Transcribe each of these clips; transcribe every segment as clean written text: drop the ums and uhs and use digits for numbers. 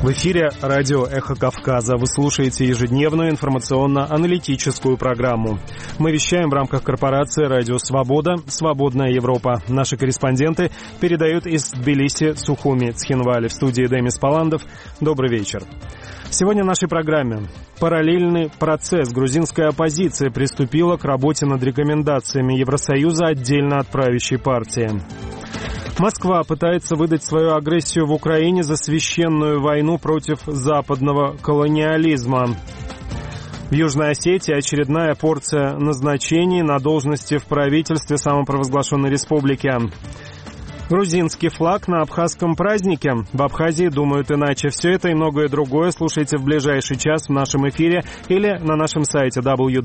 В эфире радио «Эхо Кавказа». Вы слушаете ежедневную информационно-аналитическую программу. Мы вещаем в рамках корпорации «Радио Свобода», «Свободная Европа». Наши корреспонденты передают из Тбилиси, Сухуми, Цхинвали. В студии Демис Паландов. Добрый вечер. Сегодня в нашей программе параллельный процесс. Грузинская оппозиция приступила к работе над рекомендациями Евросоюза отдельно от правящей партии. Москва пытается выдать свою агрессию в Украине за священную войну против западного колониализма. В Южной Осетии очередная порция назначений на должности в правительстве самопровозглашенной республики. Грузинский флаг на абхазском празднике. В Абхазии думают иначе. Все это и многое другое слушайте в ближайший час в нашем эфире или на нашем сайте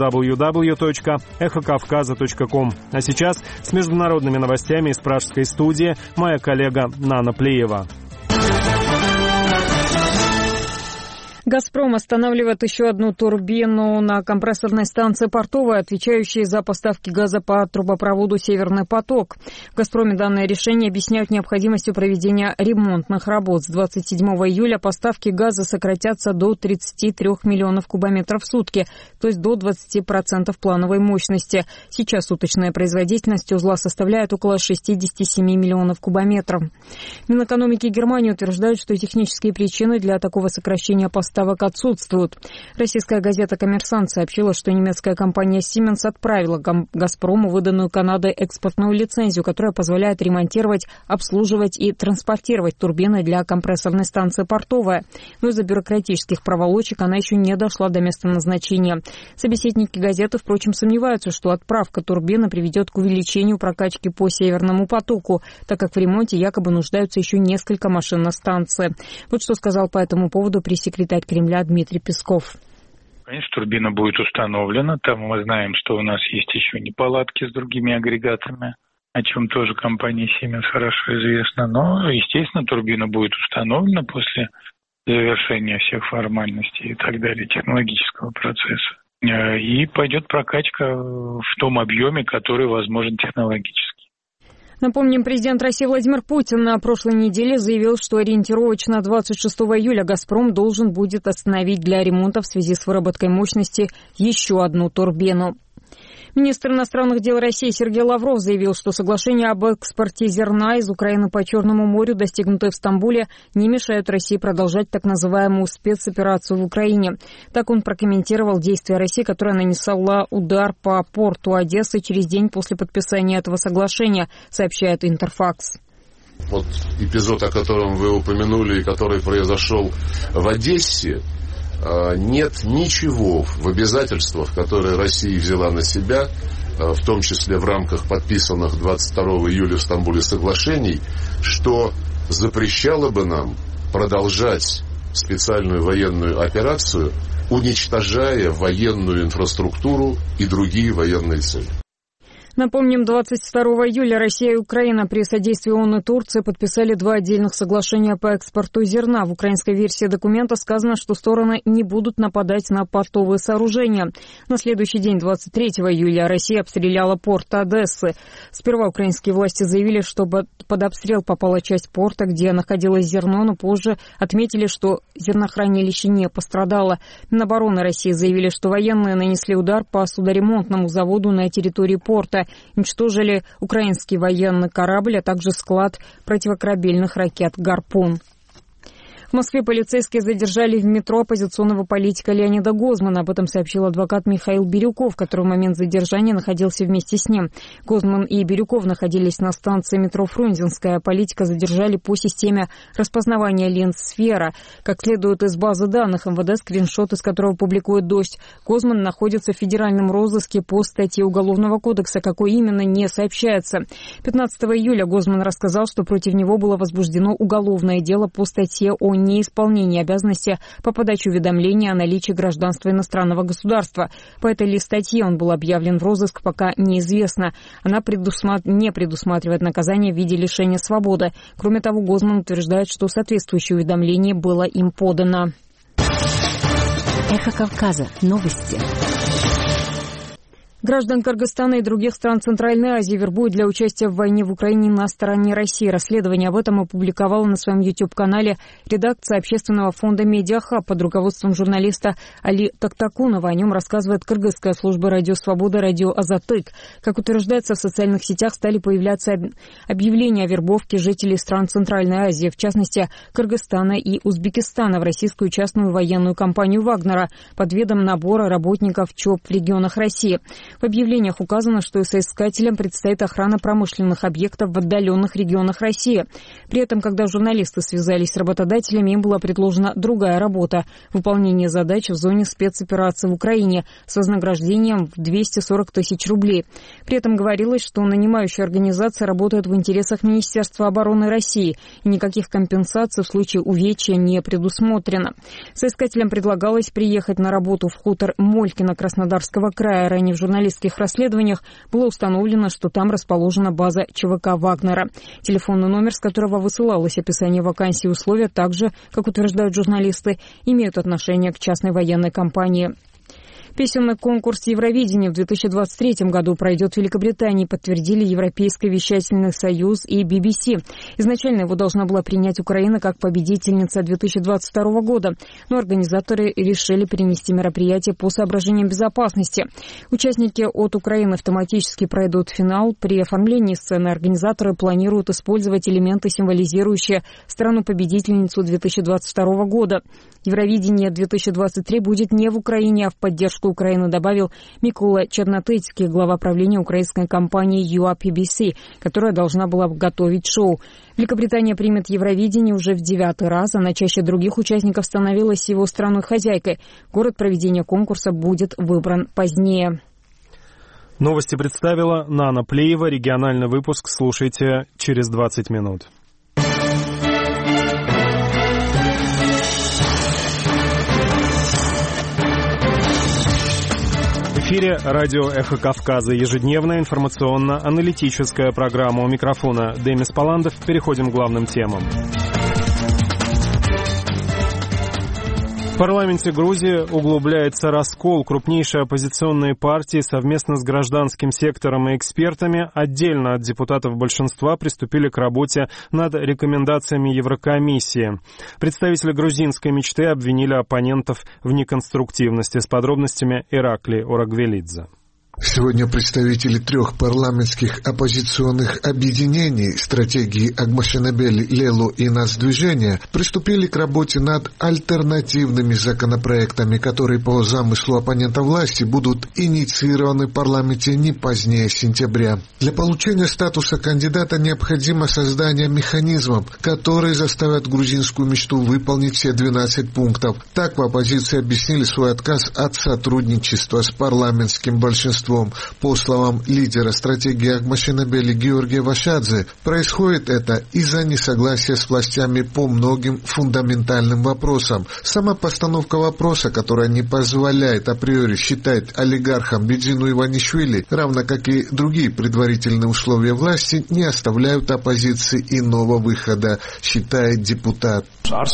www.эхокавказа.ком. А сейчас с международными новостями из пражской студии моя коллега Нана Плеева. «Газпром» останавливает еще одну турбину на компрессорной станции «Портовая», отвечающей за поставки газа по трубопроводу «Северный поток». В «Газпроме» данное решение объясняют необходимостью проведения ремонтных работ. С 27 июля поставки газа сократятся до 33 миллионов кубометров в сутки, то есть до 20% плановой мощности. Сейчас суточная производительность узла составляет около 67 миллионов кубометров. Минэкономики Германии утверждают, что технические причины для такого сокращения поставок отсутствуют. Российская газета «Коммерсант» сообщила, что немецкая компания Siemens отправила «Газпрому» выданную Канадой экспортную лицензию, которая позволяет ремонтировать, обслуживать и транспортировать турбины для компрессорной станции «Портовая». Но из-за бюрократических проволочек она еще не дошла до места назначения. Собеседники газеты, впрочем, сомневаются, что отправка турбины приведет к увеличению прокачки по «Северному потоку», так как в ремонте якобы нуждаются еще несколько машин на станции. Вот что сказал по этому поводу пресс-секретарь Кремля Дмитрий Песков. Конечно, турбина будет установлена. Там мы знаем, что у нас есть еще неполадки с другими агрегатами, о чем тоже компания Siemens хорошо известна. Но, естественно, турбина будет установлена после завершения всех формальностей и так далее, технологического процесса. И пойдет прокачка в том объеме, который возможен технологически. Напомним, президент России Владимир Путин на прошлой неделе заявил, что ориентировочно 26 июля «Газпром» должен будет остановить для ремонта в связи с выработкой мощности еще одну турбину. Министр иностранных дел России Сергей Лавров заявил, что соглашение об экспорте зерна из Украины по Черному морю, достигнутое в Стамбуле, не мешает России продолжать так называемую спецоперацию в Украине. Так он прокомментировал действия России, которая нанесла удар по порту Одессы через день после подписания этого соглашения, сообщает Интерфакс. Вот эпизод, о котором вы упомянули, и который произошел в Одессе, нет ничего в обязательствах, которые Россия взяла на себя, в том числе в рамках подписанных 22 июля в Стамбуле соглашений, что запрещало бы нам продолжать специальную военную операцию, уничтожая военную инфраструктуру и другие военные цели. Напомним, 22 июля Россия и Украина при содействии ООН и Турции подписали два отдельных соглашения по экспорту зерна. В украинской версии документа сказано, что стороны не будут нападать на портовые сооружения. На следующий день, 23 июля, Россия обстреляла порт Одессы. Сперва украинские власти заявили, что под обстрел попала часть порта, где находилось зерно, но позже отметили, что зернохранилище не пострадало. Минобороны России заявили, что военные нанесли удар по судоремонтному заводу на территории порта. Уничтожили украинский военный корабль, а также склад противокорабельных ракет «Гарпун». В Москве полицейские задержали в метро оппозиционного политика Леонида Гозмана. Об этом сообщил адвокат Михаил Бирюков, который в момент задержания находился вместе с ним. Гозман и Бирюков находились на станции метро Фрунзенская. Политика задержали по системе распознавания линз «Сфера». Как следует из базы данных МВД, скриншот из которого публикует «Дождь», Гозман находится в федеральном розыске по статье Уголовного кодекса. Какой именно, не сообщается. 15 июля Гозман рассказал, что против него было возбуждено уголовное дело по статье о неисполнении обязанности по подаче уведомления о наличии гражданства иностранного государства. По этой ли статье он был объявлен в розыск, пока неизвестно. Она не предусматривает наказание в виде лишения свободы. Кроме того, Гозман утверждает, что соответствующее уведомление было им подано. Эхо Кавказа. Новости. Граждан Кыргызстана и других стран Центральной Азии вербуют для участия в войне в Украине на стороне России. Расследование об этом опубликовала на своем YouTube-канале редакция общественного фонда «Медиахаб» под руководством журналиста Али Тактакунова. О нем рассказывает кыргызская служба «Радио Свобода» «Радио Азатык». Как утверждается, в социальных сетях стали появляться объявления о вербовке жителей стран Центральной Азии, в частности Кыргызстана и Узбекистана, в российскую частную военную компанию «Вагнера» под видом набора работников ЧОП в регионах России. В объявлениях указано, что соискателям предстоит охрана промышленных объектов в отдаленных регионах России. При этом, когда журналисты связались с работодателями, им была предложена другая работа – выполнение задач в зоне спецоперации в Украине с вознаграждением в 240 тысяч рублей. При этом говорилось, что нанимающие организации работают в интересах Министерства обороны России, и никаких компенсаций в случае увечья не предусмотрено. Соискателям предлагалось приехать на работу в хутор Молькино Краснодарского края. Ранее в журналистских расследованиях было установлено, что там расположена база ЧВК «Вагнера». Телефонный номер, с которого высылалось описание вакансий и условия, также, как утверждают журналисты, имеют отношение к частной военной компании. Песенный конкурс Евровидения в 2023 году пройдет в Великобритании, подтвердили Европейский вещательный союз и BBC. Изначально его должна была принять Украина как победительница 2022 года, но организаторы решили перенести мероприятие по соображениям безопасности. Участники от Украины автоматически пройдут финал. При оформлении сцены организаторы планируют использовать элементы, символизирующие страну-победительницу 2022 года. Евровидение 2023 будет не в Украине, а в поддержку Украины, добавил Микола Чернотыцкий, глава правления украинской компании UAPBC, которая должна была готовить шоу. Великобритания примет Евровидение уже в 9-й раз. Она чаще других участников становилась его страной-хозяйкой. Город проведения конкурса будет выбран позднее. Новости представила Нана Плеева. Региональный выпуск слушайте через 20 минут. В эфире радио «Эхо Кавказа». Ежедневная информационно-аналитическая программа. У микрофона Демис Паландов. Переходим к главным темам. В парламенте Грузии углубляется раскол. Крупнейшие оппозиционные партии совместно с гражданским сектором и экспертами отдельно от депутатов большинства приступили к работе над рекомендациями Еврокомиссии. Представители грузинской мечты обвинили оппонентов в неконструктивности. С подробностями Ираклий Орагвелидзе. Сегодня представители трех парламентских оппозиционных объединений «Стратегии Агмашенебели», «Лелу» и «Нацдвижения» приступили к работе над альтернативными законопроектами, которые по замыслу оппонента власти будут инициированы в парламенте не позднее сентября. Для получения статуса кандидата необходимо создание механизмов, которые заставят грузинскую мечту выполнить все 12 пунктов. Так в оппозиции объяснили свой отказ от сотрудничества с парламентским большинством. По словам лидера стратегии Агмашенебели Георгия Вашадзе, происходит это из-за несогласия с властями по многим фундаментальным вопросам. Сама постановка вопроса, которая не позволяет априори считать олигархом Бедзину Иванишвили, равно как и другие предварительные условия власти, не оставляют оппозиции иного выхода, считает депутат.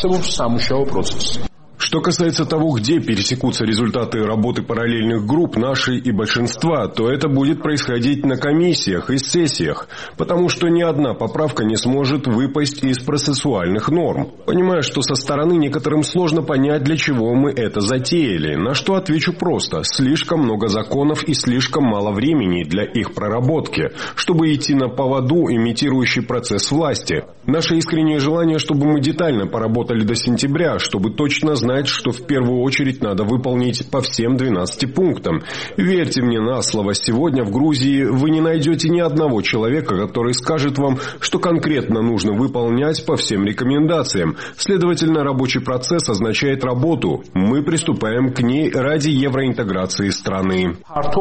Что касается того, где пересекутся результаты работы параллельных групп нашей и большинства, то это будет происходить на комиссиях и сессиях, потому что ни одна поправка не сможет выпасть из процессуальных норм. Понимая, что со стороны некоторым сложно понять, для чего мы это затеяли, на что отвечу просто: слишком много законов и слишком мало времени для их проработки, чтобы идти на поводу, имитирующий процесс власти. Наше искреннее желание, чтобы мы детально поработали до сентября, чтобы точно знать, что в первую очередь надо выполнить по всем 12 пунктам. Верьте мне на слово, сегодня в Грузии вы не найдете ни одного человека, который скажет вам, что конкретно нужно выполнять по всем рекомендациям. Следовательно, рабочий процесс означает работу. Мы приступаем к ней ради евроинтеграции страны.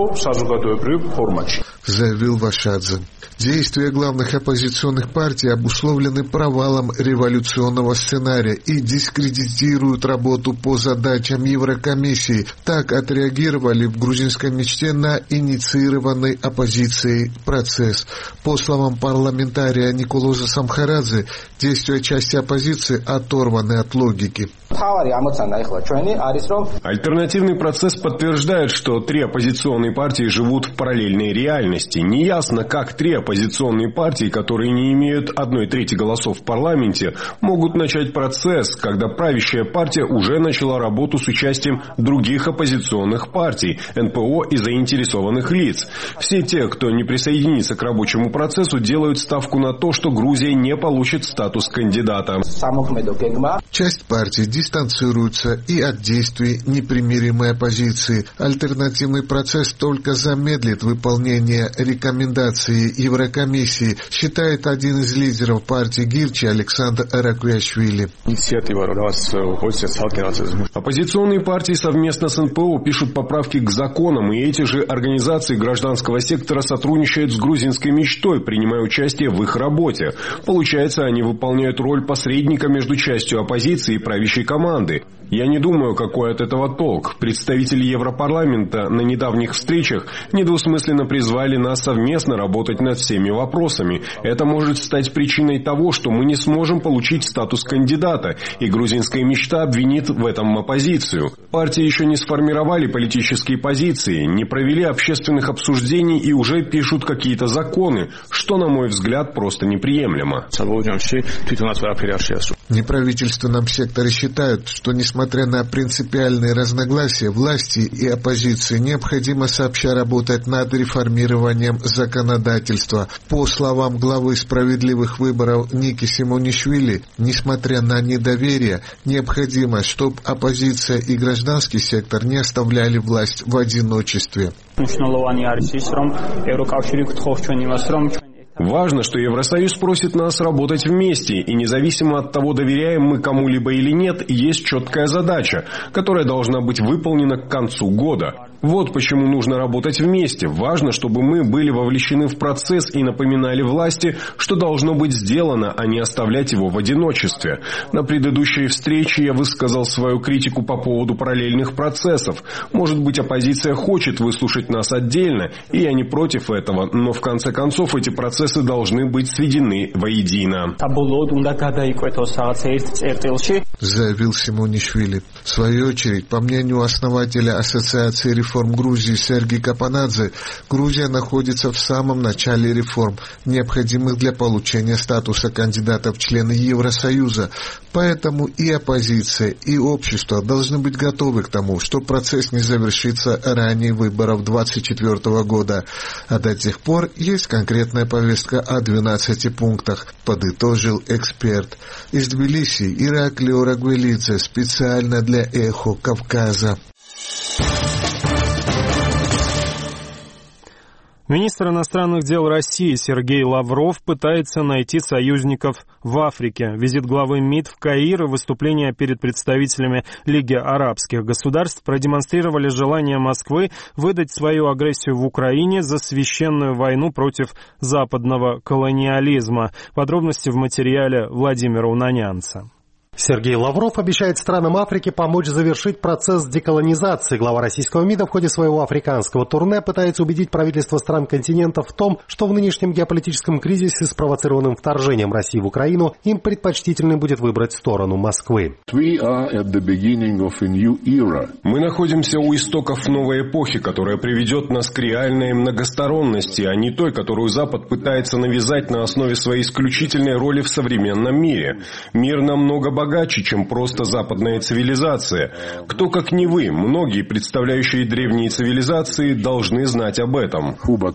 Заявил Вашадзе. Действия главных оппозиционных партий обусловлены провалом революционного сценария и дискредитируют работу работу по задачам Еврокомиссии. Так отреагировали в грузинской мечте на инициированный оппозицией процесс. По словам парламентария Николоза Самхарадзе, действия части оппозиции оторваны от логики. Альтернативный процесс подтверждает, что 3 оппозиционные партии живут в параллельной реальности. Неясно, как 3 оппозиционные партии, которые не имеют 1/3 голосов в парламенте, могут начать процесс, когда правящая партия уже начала работу с участием других оппозиционных партий, НПО и заинтересованных лиц. Все те, кто не присоединится к рабочему процессу, делают ставку на то, что Грузия не получит статус кандидата. Часть партий дистанцируются и от действий непримиримой оппозиции. Альтернативный процесс только замедлит выполнение рекомендаций Еврокомиссии, считает один из лидеров партии Гирчи Александр Аракуяшвили. Оппозиционные партии совместно с НПО пишут поправки к законам, и эти же организации гражданского сектора сотрудничают с грузинской мечтой, принимая участие в их работе. Получается, они выполняют роль посредника между частью оппозиции и правящей команды. Я не думаю, какой от этого толк. Представители Европарламента на недавних встречах недвусмысленно призвали нас совместно работать над всеми вопросами. Это может стать причиной того, что мы не сможем получить статус кандидата, и грузинская мечта обвинит в этом оппозицию. Партии еще не сформировали политические позиции, не провели общественных обсуждений и уже пишут какие-то законы, что, на мой взгляд, просто неприемлемо. В неправительственном секторе считают, что несмотря на принципиальные разногласия власти и оппозиции, необходимо сообща работать над реформированием законодательства. По словам главы справедливых выборов Ники Симонишвили, несмотря на недоверие, необходимо, чтобы оппозиция и гражданский сектор не оставляли власть в одиночестве. Важно, что Евросоюз просит нас работать вместе, и независимо от того, доверяем мы кому-либо или нет, есть четкая задача, которая должна быть выполнена к концу года. Вот почему нужно работать вместе. Важно, чтобы мы были вовлечены в процесс и напоминали власти, что должно быть сделано, а не оставлять его в одиночестве. На предыдущей встрече я высказал свою критику по поводу параллельных процессов. Может быть, оппозиция хочет выслушать нас отдельно, и я не против этого, но в конце концов эти процессы должны быть сведены воедино. Заявил Симонишвили. В свою очередь, по мнению основателя Ассоциации реформ Грузии Сергей Капанадзе, Грузия находится в самом начале реформ, необходимых для получения статуса кандидата в члены Евросоюза. Поэтому и оппозиция, и общество должны быть готовы к тому, что процесс не завершится ранее выборов 2024 года. А до тех пор есть конкретная повестка о 12 пунктах, подытожил эксперт. Из Тбилиси Ираклий Орагвелидзе специально для «Эхо Кавказа». Министр иностранных дел России Сергей Лавров пытается найти союзников в Африке. Визит главы МИД в Каир и выступления перед представителями Лиги арабских государств продемонстрировали желание Москвы выдать свою агрессию в Украине за священную войну против западного колониализма. Подробности в материале Владимира Унанянца. Сергей Лавров обещает странам Африки помочь завершить процесс деколонизации. Глава российского МИДа в ходе своего африканского турне пытается убедить правительства стран континента в том, что в нынешнем геополитическом кризисе, спровоцированном вторжением России в Украину, им предпочтительно будет выбрать сторону Москвы. Мы находимся у истоков новой эпохи, которая приведет нас к реальной многосторонности, а не той, которую Запад пытается навязать на основе своей исключительной роли в современном мире. Мир намного богаче, чем просто западная цивилизация. Кто, как не вы, многие, представляющие древние цивилизации, должны знать об этом.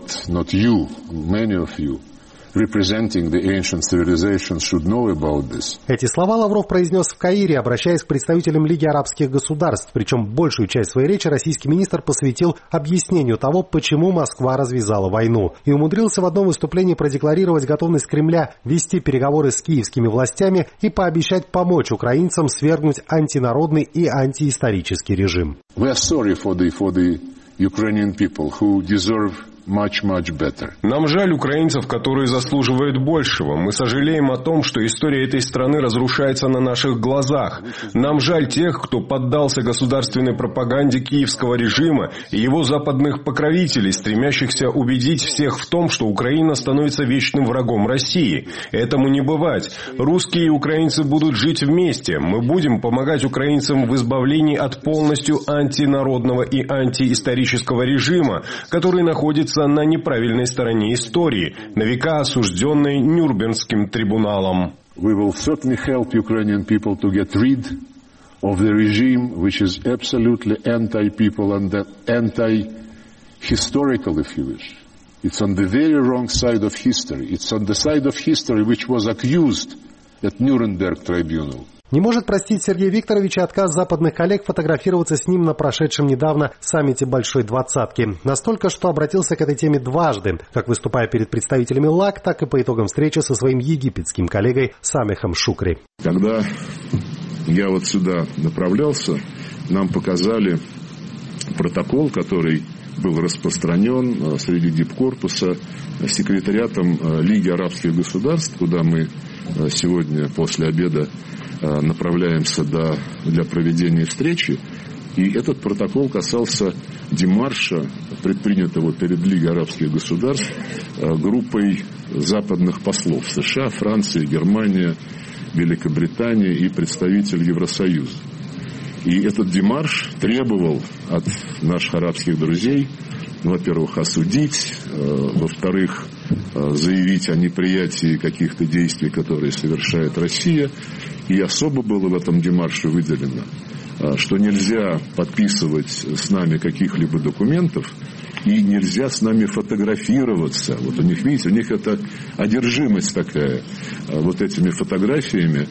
Эти слова Лавров произнес в Каире, обращаясь к представителям Лиги арабских государств. Причем большую часть своей речи российский министр посвятил объяснению того, почему Москва развязала войну. И умудрился в одном выступлении продекларировать готовность Кремля вести переговоры с киевскими властями и пообещать помочь украинцам свергнуть антинародный и антиисторический режим. much better. Нам жаль украинцев, которые заслуживают большего. Мы сожалеем о том, что история этой страны разрушается на наших глазах. Нам жаль тех, кто поддался государственной пропаганде киевского режима и его западных покровителей, стремящихся убедить всех в том, что Украина становится вечным врагом России. Этому не бывать. Русские и украинцы будут жить вместе. Мы будем помогать украинцам в избавлении от полностью антинародного и антиисторического режима, который находится на неправильной стороне истории, на века осужденной Нюрнбергским трибуналом. We will certainly help Ukrainian people to get rid of the regime which is absolutely anti-people and anti-historical, if you wish. It's on the very wrong side of history. It's on the side of history which was accused at Nuremberg Tribunal. Не может простить Сергей Викторович отказ западных коллег фотографироваться с ним на прошедшем недавно саммите Большой Двадцатки. Настолько, что обратился к этой теме дважды, как выступая перед представителями ЛАГ, так и по итогам встречи со своим египетским коллегой Самехом Шукри. Когда я вот сюда направлялся, нам показали протокол, который был распространен среди дипкорпуса секретариатом Лиги арабских государств, куда мы сегодня после обеда направляемся для проведения встречи. И этот протокол касался демарша, предпринятого перед Лигой арабских государств группой западных послов США, Франции, Германия, Великобритания и представитель Евросоюза. И этот демарш требовал от наших арабских друзей, во-первых, осудить, во-вторых, заявить о неприятии каких-то действий, которые совершает Россия. И особо было в этом демарше выделено, что нельзя подписывать с нами каких-либо документов и нельзя с нами фотографироваться. Вот у них, видите, у них это одержимость такая, вот этими фотографиями.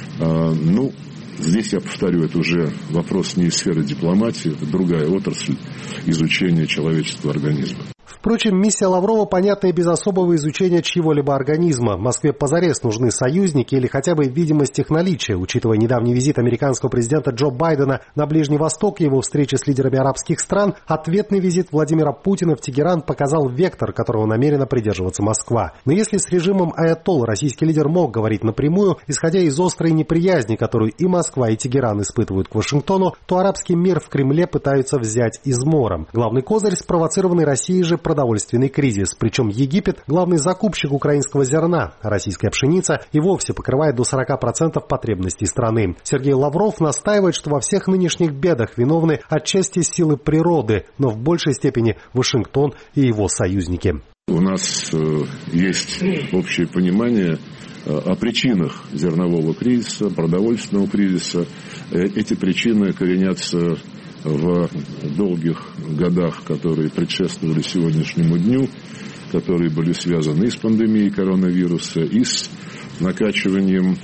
Ну, здесь я повторю, это уже вопрос не из сферы дипломатии, это другая отрасль изучения человеческого организма. Впрочем, миссия Лаврова понятна и без особого изучения чьего-либо организма. Москве позарез нужны союзники или хотя бы видимость их наличия. Учитывая недавний визит американского президента Джо Байдена на Ближний Восток и его встречи с лидерами арабских стран, ответный визит Владимира Путина в Тегеран показал вектор, которого намерена придерживаться Москва. Но если с режимом аятолл российский лидер мог говорить напрямую, исходя из острой неприязни, которую и Москва, и Тегеран испытывают к Вашингтону, то арабский мир в Кремле пытаются взять измором. Главный козырь – спровоцированный Россией же продовольственный кризис. Причем Египет – главный закупщик украинского зерна. Российская пшеница и вовсе покрывает до 40% потребностей страны. Сергей Лавров настаивает, что во всех нынешних бедах виновны отчасти силы природы, но в большей степени Вашингтон и его союзники. У нас есть общее понимание о причинах зернового кризиса, продовольственного кризиса. Эти причины коренятся в долгих годах, которые предшествовали сегодняшнему дню, которые были связаны и с пандемией коронавируса, и с накачиванием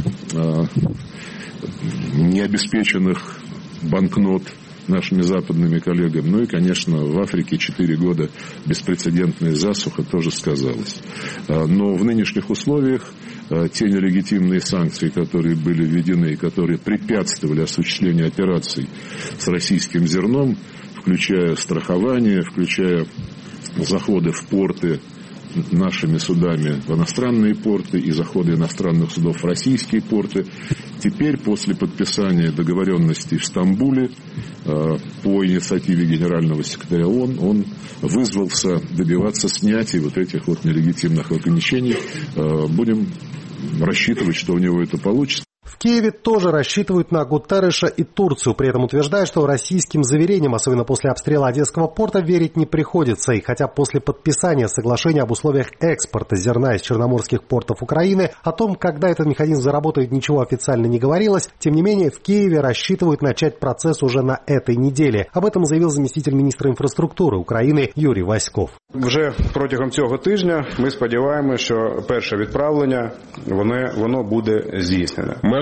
необеспеченных банкнот нашими западными коллегами. Ну и, конечно, в Африке 4 года беспрецедентная засуха тоже сказалась. Но в нынешних условиях те нелегитимные санкции, которые были введены и которые препятствовали осуществлению операций с российским зерном, включая страхование, включая заходы в порты нашими судами в иностранные порты и заходы иностранных судов в российские порты. Теперь, после подписания договоренности в Стамбуле по инициативе генерального секретаря ООН, он вызвался добиваться снятия вот этих вот нелегитимных ограничений. Будем рассчитывать, что у него это получится. В Киеве тоже рассчитывают на Гутерреша и Турцию, при этом утверждая, что российским заверениям, особенно после обстрела Одесского порта, верить не приходится. И хотя после подписания соглашения об условиях экспорта зерна из черноморских портов Украины, о том, когда этот механизм заработает, ничего официально не говорилось, тем не менее в Киеве рассчитывают начать процесс уже на этой неделе. Об этом заявил заместитель министра инфраструктуры України Юрій Васьков. Вже протягом цього тижня ми сподіваємося, що перше відправлення воно буде здійснено. Мы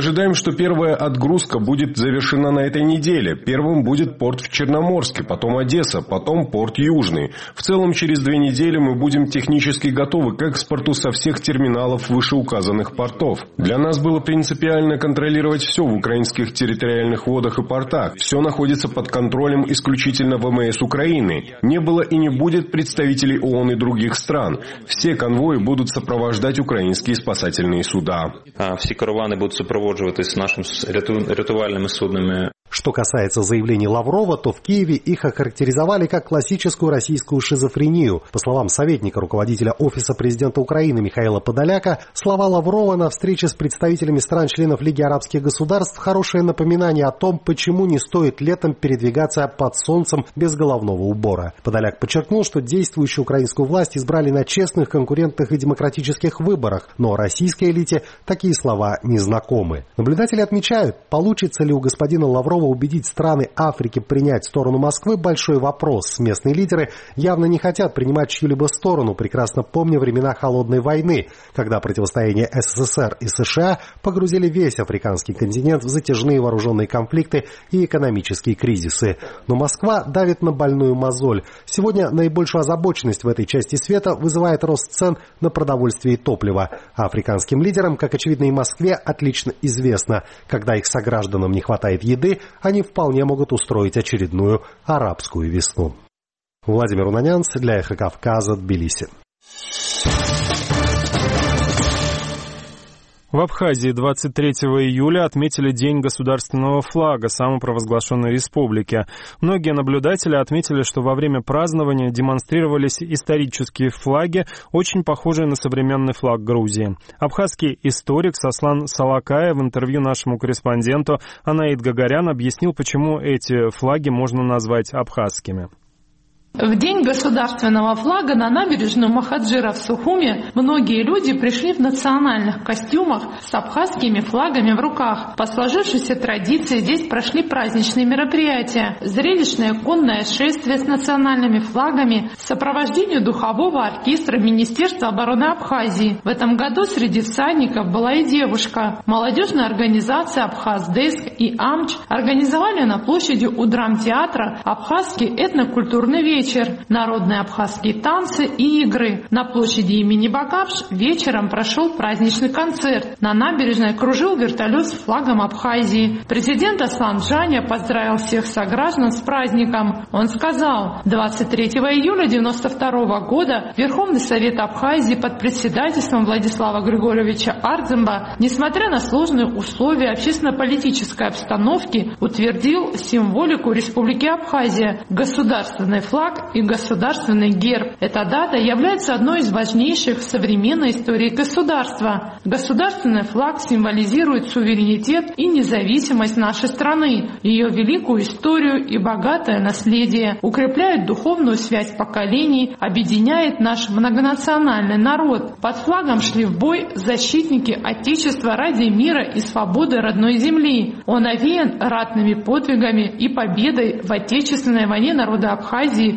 ожидаем, что первая отгрузка будет завершена на этой неделе. Первым будет порт в Черноморске, потом Одесса, потом порт Южный. В целом, через 2 недели мы будем технически готовы к экспорту со всех терминалов вышеуказанных портов. Для нас было принципиально контролировать все в украинских территориальных водах и портах. Все находится под контролем исключительно ВМС Украины. Не было и не будет представителей ООН и других стран. Все конвои будут сопровождать українські спасательні суда. Всі каравани будуть супроводжуватись нашими рятувальними суднами. Что касается заявлений Лаврова, то в Киеве их охарактеризовали как классическую российскую шизофрению. По словам советника руководителя Офиса президента Украины Михаила Подоляка, слова Лаврова на встрече с представителями стран-членов Лиги арабских государств – хорошее напоминание о том, почему не стоит летом передвигаться под солнцем без головного убора. Подоляк подчеркнул, что действующую украинскую власть избрали на честных, конкурентных и демократических выборах, но российской элите такие слова не знакомы. Наблюдатели отмечают, получится ли у господина Лаврова убедить страны Африки принять сторону Москвы – большой вопрос. Местные лидеры явно не хотят принимать чью-либо сторону, прекрасно помня времена Холодной войны, когда противостояние СССР и США погрузили весь африканский континент в затяжные вооруженные конфликты и экономические кризисы. Но Москва давит на больную мозоль. Сегодня наибольшую озабоченность в этой части света вызывает рост цен на продовольствие и топливо. А африканским лидерам, как очевидно и Москве, отлично известно, когда их согражданам не хватает еды, они вполне могут устроить очередную арабскую весну. Владимир Унанянц для «Эхо Кавказа», Тбилиси. В Абхазии 23 июля отметили День государственного флага самопровозглашенной республики. Многие наблюдатели отметили, что во время празднования демонстрировались исторические флаги, очень похожие на современный флаг Грузии. Абхазский историк Сослан Салакая в интервью нашему корреспонденту Анаид Гагарян объяснил, почему эти флаги можно назвать абхазскими. В день государственного флага на набережную Махаджира в Сухуме многие люди пришли в национальных костюмах с абхазскими флагами в руках. По сложившейся традиции здесь прошли праздничные мероприятия. Зрелищное конное шествие с национальными флагами в сопровождении духового оркестра Министерства обороны Абхазии. В этом году среди всадников была и девушка. Молодежная организация «Абхаздеск» и «Амч» организовали на площади у драмтеатра абхазский этнокультурный вечер. Народные абхазские танцы и игры. На площади имени Багапш вечером прошел праздничный концерт. На набережной кружил вертолет с флагом Абхазии. Президент Аслан Джаня поздравил всех сограждан с праздником. Он сказал, 23 июля 1992 года Верховный Совет Абхазии под председательством Владислава Григорьевича Ардземба, несмотря на сложные условия общественно-политической обстановки, утвердил символику Республики Абхазия, государственный флаг и государственный герб. Эта дата является одной из важнейших в современной истории государства. Государственный флаг символизирует суверенитет и независимость нашей страны, ее великую историю и богатое наследие, укрепляет духовную связь поколений, объединяет наш многонациональный народ. Под флагом шли в бой защитники Отечества ради мира и свободы родной земли. Он овеян ратными подвигами и победой в Отечественной войне народа Абхазии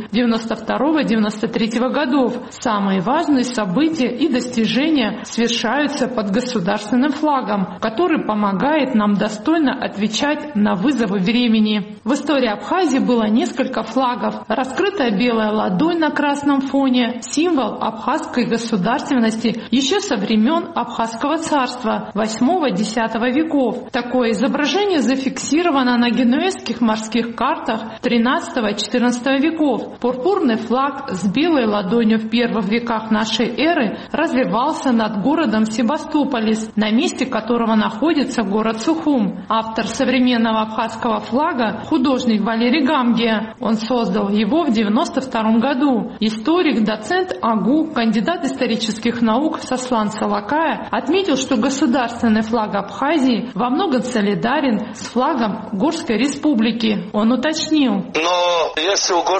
92-93 годов. Самые важные события и достижения совершаются под государственным флагом, который помогает нам достойно отвечать на вызовы времени. В истории Абхазии было несколько флагов. Раскрытая белая ладонь на красном фоне – символ абхазской государственности еще со времен Абхазского царства 8-10 веков. Такое изображение зафиксировано на генуэзских морских картах 13-14 веков. Пурпурный флаг с белой ладонью в первых веках нашей эры развивался над городом Себастополис, на месте которого находится город Сухум. Автор современного абхазского флага – художник Валерий Гамгия. Он создал его в 1992 году. Историк, доцент АГУ, кандидат исторических наук Сослан Салакая отметил, что государственный флаг Абхазии во многом солидарен с флагом Горской республики. Он уточнил. Но если у Горской республики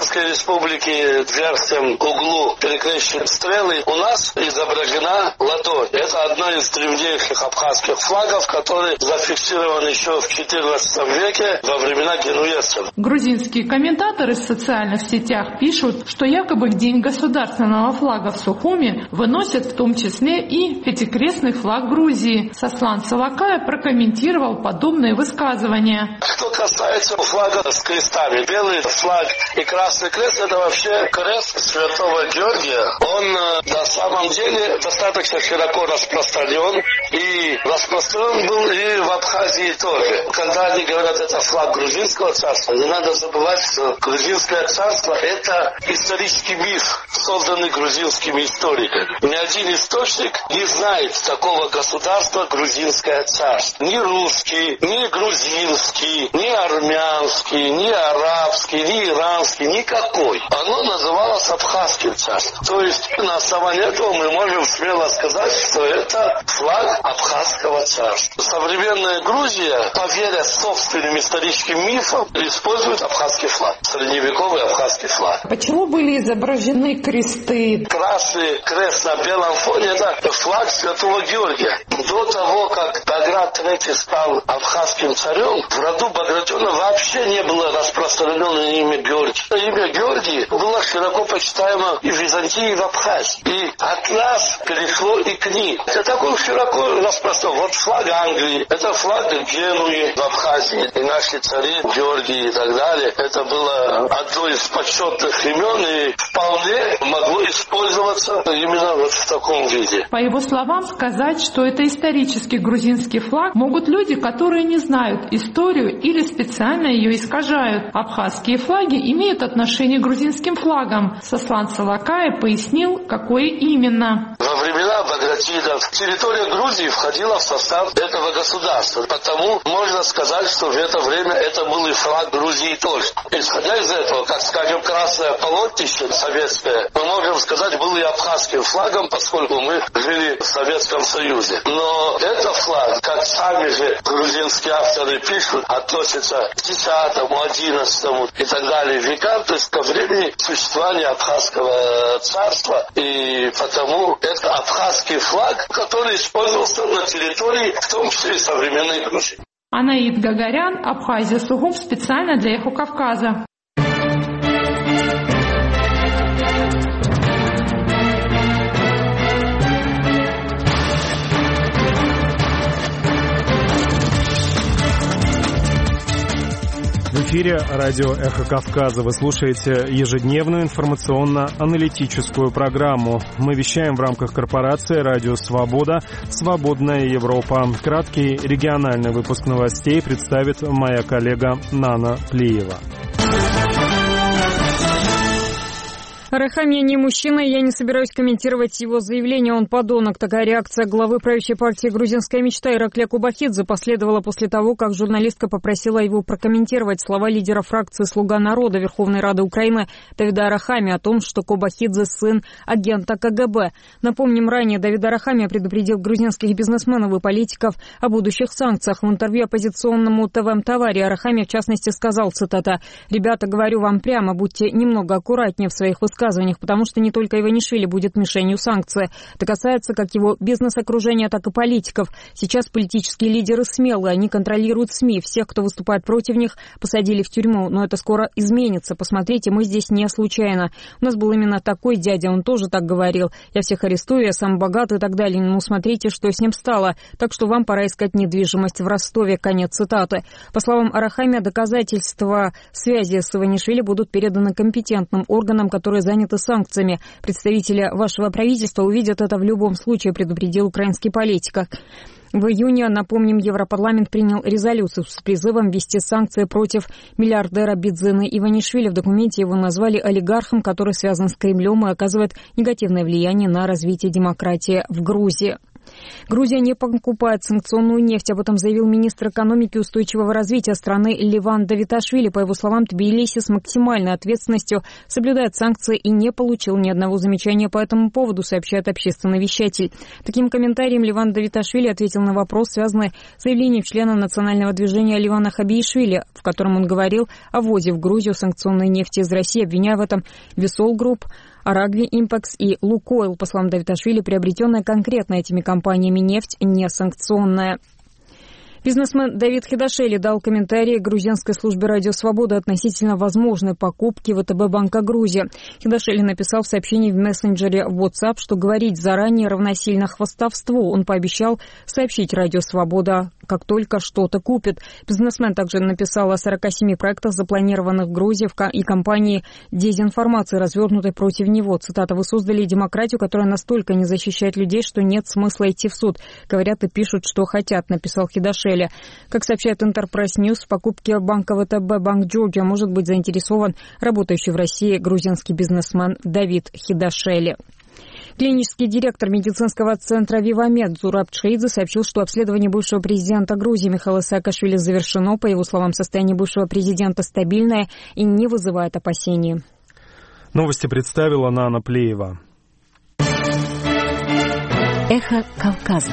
республики в верхнем углу перекрещены стрелы, у нас изображена ладонь. Это одно из древнейших абхазских флагов, который зафиксирован еще в XIV веке во времена генуэзцев. Грузинские комментаторы в социальных сетях пишут, что якобы в день государственного флага в Сухуми выносят в том числе и пятикрестный флаг Грузии. Сослан Салакая прокомментировал подобные высказывания. Что касается флага с крестами, белый флаг и красный крест — это вообще крест Святого Георгия. Он на самом деле достаточно широко распространен, и распространен был и в Абхазии тоже. Когда они говорят, это флаг грузинского царства, не надо забывать, что грузинское царство — это исторический миф, созданный грузинскими историками. Ни один источник не знает такого государства грузинское царство. Ни русский, ни грузинский, ни армянский, ни арабский, ни иранский, никакой. Оно называлось Абхазским царством. То есть на основании этого мы можем смело сказать, что это флаг Абхазского царства. Современная Грузия, поверя собственным историческим мифам, использует абхазский флаг. Средневековый абхазский флаг. Почему были изображены кресты? Красный крест на белом фоне — это флаг Святого Георгия. До того, как Баграт III стал абхазским царем, в роду Багратиона вообще не было распространено имя Георгий. Имя Георгий было широко почитаемо и в Византии, и в Абхазии. И от нас перешло и к ним. Это такой широко распространен. Вот флаг Англии, это флаг Генуи в Абхазии. И наши цари, Георгий и так далее, это было одно из почетных имен и вполне могло использоваться именно вот в таком виде. По его словам, сказать, что это исторический грузинский флаг, могут люди, которые не знают историю или специально ее искажают. Абхазские флаги имеют отношение к грузинским флагам. Сослан Салакая пояснил, какое именно. Во времена Багратидов территория Грузии входила в состав этого государства. Потому можно сказать, что в это время это был и флаг Грузии тоже. Исходя из этого, как скажем, красное полотнище советское, мы можем сказать, был и абхазским флагом, поскольку мы жили в Советском Союзе. Но этот флаг, как сами же грузинские авторы пишут, относится к X, XI и так далее векам, то есть ко времени существования Абхазского царства, и потому это абхазский флаг, который использовался на территории, в том числе и современной Грузии. Анаид Гагарян, Абхазия, Сухум, специально для «Эхо Кавказа». В эфире радио «Эхо Кавказа». Вы слушаете ежедневную информационно-аналитическую программу. Мы вещаем в рамках корпорации «Радио Свобода. Свободная Европа». Краткий региональный выпуск новостей представит моя коллега Нана Плиева. Арахамия не мужчина, и я не собираюсь комментировать его заявление, он подонок. Такая реакция главы правящей партии «Грузинская мечта» Ираклия Кубахидзе последовала после того, как журналистка попросила его прокомментировать слова лидера фракции «Слуга народа» Верховной Рады Украины Давида Арахамии о том, что Кубахидзе сын агента КГБ. Напомним, ранее Давид Арахамия предупредил грузинских бизнесменов и политиков о будущих санкциях. В интервью оппозиционному ТВ-Мтавари Арахамия в частности сказал, цитата, «Ребята, говорю вам прямо, будьте немного аккуратнее в своих высказываниях, потому что не только Иванишвили будет мишенью санкций. Это касается как его бизнес-окружения, так и политиков. Сейчас политические лидеры смелые, они контролируют СМИ. Всех, кто выступает против них, посадили в тюрьму. Но это скоро изменится. Посмотрите, мы здесь не случайно. У нас был именно такой дядя, он тоже так говорил. Я всех арестую, я сам богатый и так далее. Ну, смотрите, что с ним стало. Так что вам пора искать недвижимость в Ростове». Конец цитаты. По словам Арахамия, доказательства связи с Иванишвили будут переданы компетентным органам, которые заняты санкциями. Представители вашего правительства увидят это в любом случае, предупредил украинский политик. В июне, напомним, Европарламент принял резолюцию с призывом ввести санкции против миллиардера Бидзины Иванишвили. В документе его назвали олигархом, который связан с Кремлем и оказывает негативное влияние на развитие демократии в Грузии. Грузия не покупает санкционную нефть. Об этом заявил министр экономики и устойчивого развития страны Леван Давиташвили. По его словам, Тбилиси с максимальной ответственностью соблюдает санкции и не получил ни одного замечания по этому поводу, сообщает общественный вещатель. Таким комментарием Леван Давиташвили ответил на вопрос, связанный с заявлением члена национального движения Ливана Хабиишвили, в котором он говорил о ввозе в Грузию санкционной нефти из России, обвиняя в этом Висол Групп, Арагви Импекс и Лукойл. По словам Давиташвили, приобретенная конкретно этими компаниями нефть не санкционная. Бизнесмен Давид Хидашели дал комментарий грузинской службе «Радио Свобода» относительно возможной покупки ВТБ Банка Грузии. Хидашели написал в сообщении в мессенджере WhatsApp, что говорить заранее равносильно хвастовству. Он пообещал сообщить «Радио Свобода», как только что-то купит. Бизнесмен также написал о 47 проектах, запланированных в Грузии и кампании дезинформации, развернутой против него. Цитата: «Вы создали демократию, которая настолько не защищает людей, что нет смысла идти в суд. Говорят и пишут, что хотят», написал Хидашели. Как сообщает Enterprise News, в покупке банка ВТБ Банк Джорджия может быть заинтересован работающий в России грузинский бизнесмен Давид Хидашели. Клинический директор медицинского центра «Вивамед» Зураб Чхеидзе сообщил, что обследование бывшего президента Грузии Михаила Саакашвили завершено. По его словам, состояние бывшего президента стабильное и не вызывает опасений. Новости представила Нана Плеева. Эхо Кавказа.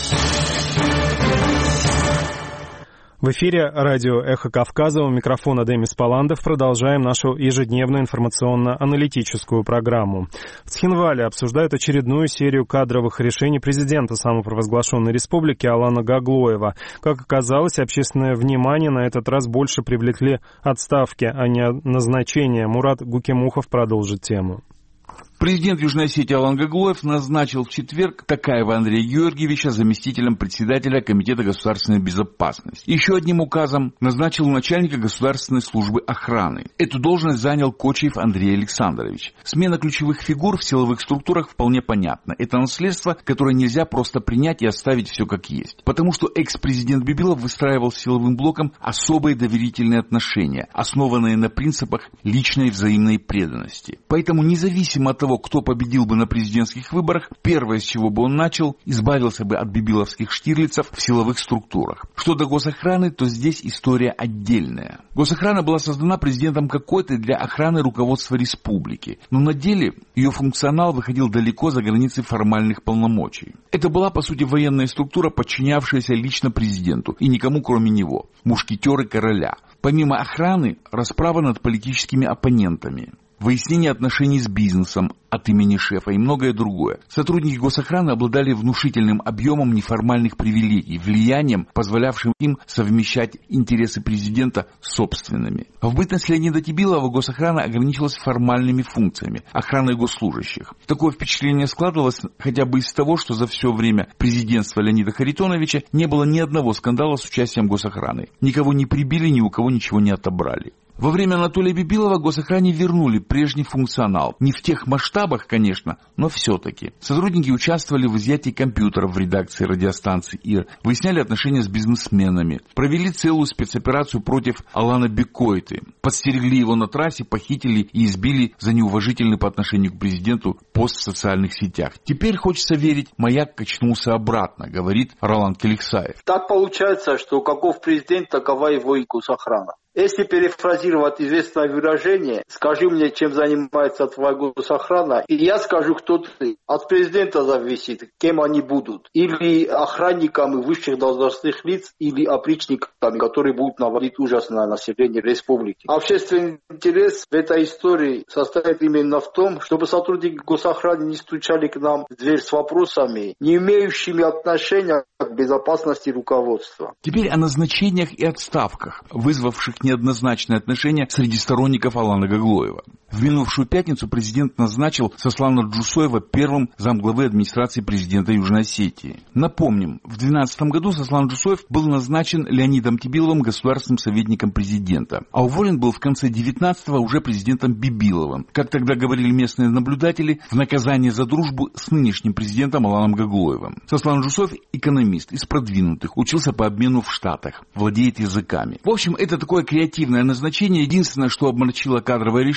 В эфире радио «Эхо Кавказа», у микрофона Демис Паландов. Продолжаем нашу ежедневную информационно-аналитическую программу. В Цхинвале обсуждают очередную серию кадровых решений президента самопровозглашенной республики Алана Гаглоева. Как оказалось, общественное внимание на этот раз больше привлекли отставки, а не назначения. Мурат Гукемухов продолжит тему. Президент Южной Осетии Алан Гаглоев назначил в четверг Токаева Андрея Георгиевича заместителем председателя Комитета государственной безопасности. Еще одним указом назначил начальника государственной службы охраны. Эту должность занял Кочиев Андрей Александрович. Смена ключевых фигур в силовых структурах вполне понятна. Это наследство, которое нельзя просто принять и оставить все как есть. Потому что экс-президент Бибилов выстраивал с силовым блоком особые доверительные отношения, основанные на принципах личной взаимной преданности. Поэтому независимо от того, кто победил бы на президентских выборах, первое, с чего бы он начал, избавился бы от бибиловских штирлицев в силовых структурах. Что до госохраны, то здесь история отдельная. Госохрана была создана президентом какой-то для охраны руководства республики, но на деле ее функционал выходил далеко за границы формальных полномочий. Это была, по сути, военная структура, подчинявшаяся лично президенту и никому кроме него, мушкетеры короля. Помимо охраны, расправа над политическими оппонентами, выяснение отношений с бизнесом от имени шефа и многое другое. Сотрудники госохраны обладали внушительным объемом неформальных привилегий, влиянием, позволявшим им совмещать интересы президента с собственными. В бытность Леонида Тибилова госохрана ограничилась формальными функциями, охраной госслужащих. Такое впечатление складывалось хотя бы из того, что за все время президентства Леонида Харитоновича не было ни одного скандала с участием госохраны. Никого не прибили, ни у кого ничего не отобрали. Во время Анатолия Бибилова госохране вернули прежний функционал. Не в тех масштабах, конечно, но все-таки. Сотрудники участвовали в изъятии компьютеров в редакции радиостанции ИР, выясняли отношения с бизнесменами, провели целую спецоперацию против Алана Бекойты, подстерегли его на трассе, похитили и избили за неуважительный по отношению к президенту пост в социальных сетях. Теперь хочется верить, маяк качнулся обратно, говорит Ролан Келиксаев. Так получается, что каков президент, такова его и госохрана. Если перефразировать известное выражение, скажи мне, чем занимается твоя госохрана, и я скажу, кто ты. От президента зависит, кем они будут. Или охранниками высших должностных лиц, или опричниками, которые будут наводить ужас на население республики. Общественный интерес в этой истории состоит именно в том, чтобы сотрудники госохраны не стучали к нам в дверь с вопросами, не имеющими отношения к безопасности руководства. Теперь о назначениях и отставках, вызвавших неоднозначное отношение среди сторонников Алана Гаглоева. В минувшую пятницу президент назначил Сослана Джусоева первым замглавы администрации президента Южной Осетии. Напомним, в 2012 году Сослан Джусоев был назначен Леонидом Тибиловым государственным советником президента, а уволен был в конце 19-го уже президентом Бибиловым. Как тогда говорили местные наблюдатели, в наказание за дружбу с нынешним президентом Аланом Гаглоевым. Сослан Джусоев – экономист из продвинутых, учился по обмену в Штатах, владеет языками. В общем, это такое креативное назначение. Единственное, что обморочило кадровое решение,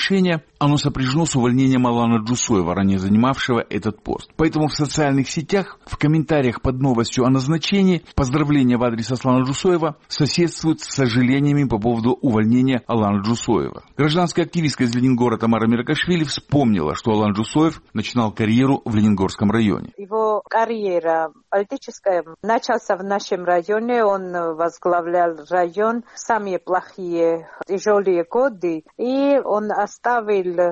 оно сопряжено с увольнением Алана Джусоева, ранее занимавшего этот пост. Поэтому в социальных сетях, в комментариях под новостью о назначении, поздравления в адрес Аслана Джусоева соседствуют с сожалениями по поводу увольнения Алана Джусоева. Гражданская активистка из Ленингора Тамара Меркашвили вспомнила, что Алан Джусоев начинал карьеру в Лениногорском районе. Его карьера политическая начался в нашем районе, он возглавлял район в самые плохие, тяжелые годы, и он оставил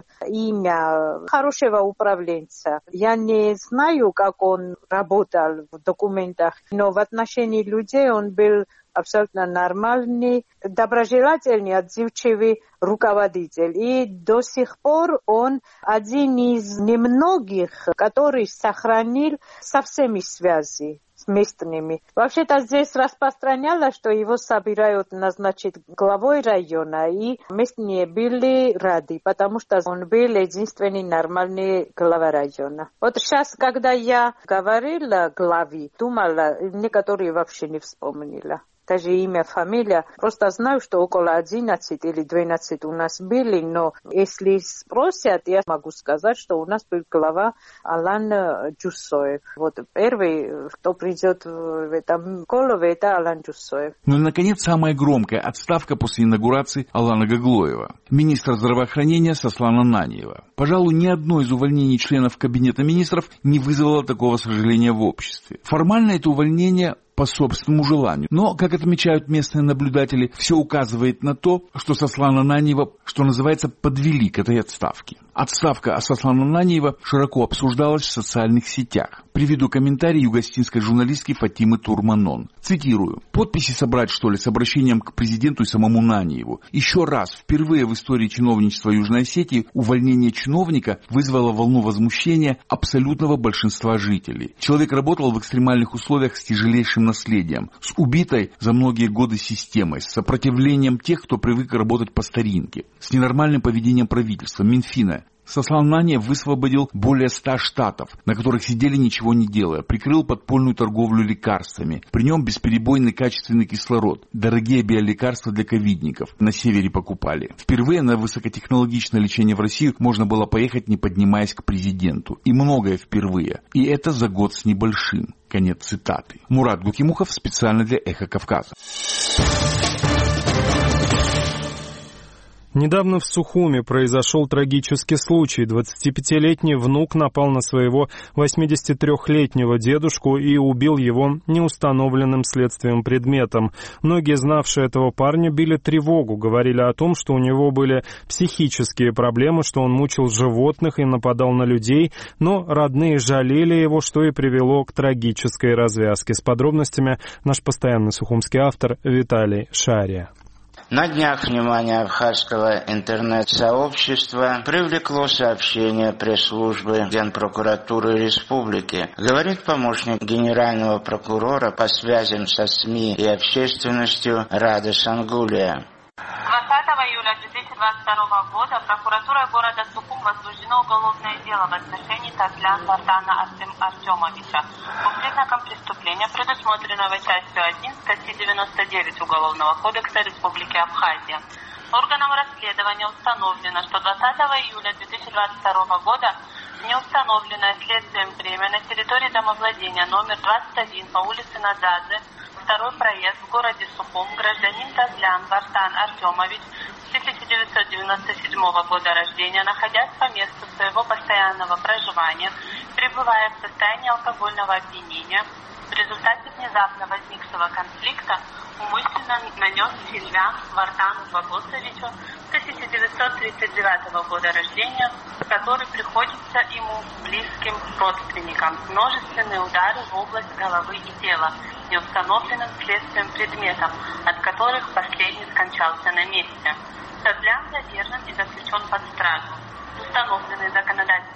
имя хорошего управленца. Я не знаю, как он работал в документах, но в отношении людей он был абсолютно нормальный, доброжелательный, отзывчивый руководитель. И до сих пор он один из немногих, который сохранил со всеми связи с местными. Вообще-то здесь распространялось, что его собирают назначить главой района, и местные были рады, потому что он был единственный нормальный глава района. Вот сейчас, когда я говорила главе, думала, некоторые вообще не вспомнила. Даже имя, фамилия. Просто знаю, что около 11 или 12 у нас были, но если спросят, я могу сказать, что у нас был глава Алан Джусоев. Вот первый, кто придет в этом голове, это Алан Джусоев. Ну и, наконец, самая громкая отставка после инаугурации Алана Гаглоева, министра здравоохранения Сослана Наниева. Пожалуй, ни одно из увольнений членов Кабинета министров не вызвало такого сожаления в обществе. Формально это увольнение по собственному желанию. Но, как отмечают местные наблюдатели, все указывает на то, что Сослана Наниева, что называется, подвели к этой отставке. Отставка Сослана Наниева широко обсуждалась в социальных сетях. Приведу комментарий югостинской журналистки Фатимы Турманон. Цитирую. «Подписи собрать, что ли, с обращением к президенту и самому Наниеву. Еще раз, впервые в истории чиновничества Южной Осетии увольнение чиновника вызвало волну возмущения абсолютного большинства жителей. Человек работал в экстремальных условиях с тяжелейшим наследием, с убитой за многие годы системой, с сопротивлением тех, кто привык работать по старинке, с ненормальным поведением правительства, Минфина. Сослан Наниев высвободил более 100 штатов, на которых сидели ничего не делая, прикрыл подпольную торговлю лекарствами. При нем бесперебойный качественный кислород, дорогие биолекарства для ковидников на севере покупали. Впервые на высокотехнологичное лечение в Россию можно было поехать, не поднимаясь к президенту. И многое впервые. И это за год с небольшим». Конец цитаты. Мурат Гукимухов специально для «Эхо Кавказа». Недавно в Сухуми произошел трагический случай. 25-летний внук напал на своего 83-летнего дедушку и убил его неустановленным следствием предметом. Многие, знавшие этого парня, били тревогу, говорили о том, что у него были психические проблемы, что он мучил животных и нападал на людей, но родные жалели его, что и привело к трагической развязке. С подробностями наш постоянный сухумский автор Виталий Шария. На днях внимание абхазского интернет-сообщества привлекло сообщение пресс-службы Генпрокуратуры Республики. Говорит помощник генерального прокурора по связям со СМИ и общественностью Рада Сангулия. 20 июля 2022 года прокуратура города Сухум возбуждено уголовное дело в отношении Тазлян Вартана Артемовича по признакам преступления, предусмотренного частью 1 статьи 99 Уголовного кодекса Республики Абхазия. Органам расследования установлено, что 20 июля 2022 года неустановленное следствием время на территории домовладения номер 21 по улице Надзадзе, второй проезд в городе Сухум, гражданин Тазлян Вартан Артемович 1997 года рождения, находясь по месту своего постоянного проживания, пребывая в состоянии алкогольного опьянения, в результате внезапно возникшего конфликта умышленно нанес Сильвян Вартану Вагосовичу 1939 года рождения, который приходится ему близким родственникам, множественные удары в область головы и тела, неустановленным следствием предметом, от которых последний скончался на месте. Тазлян задержан и заключен под стражу. Установленный законодательством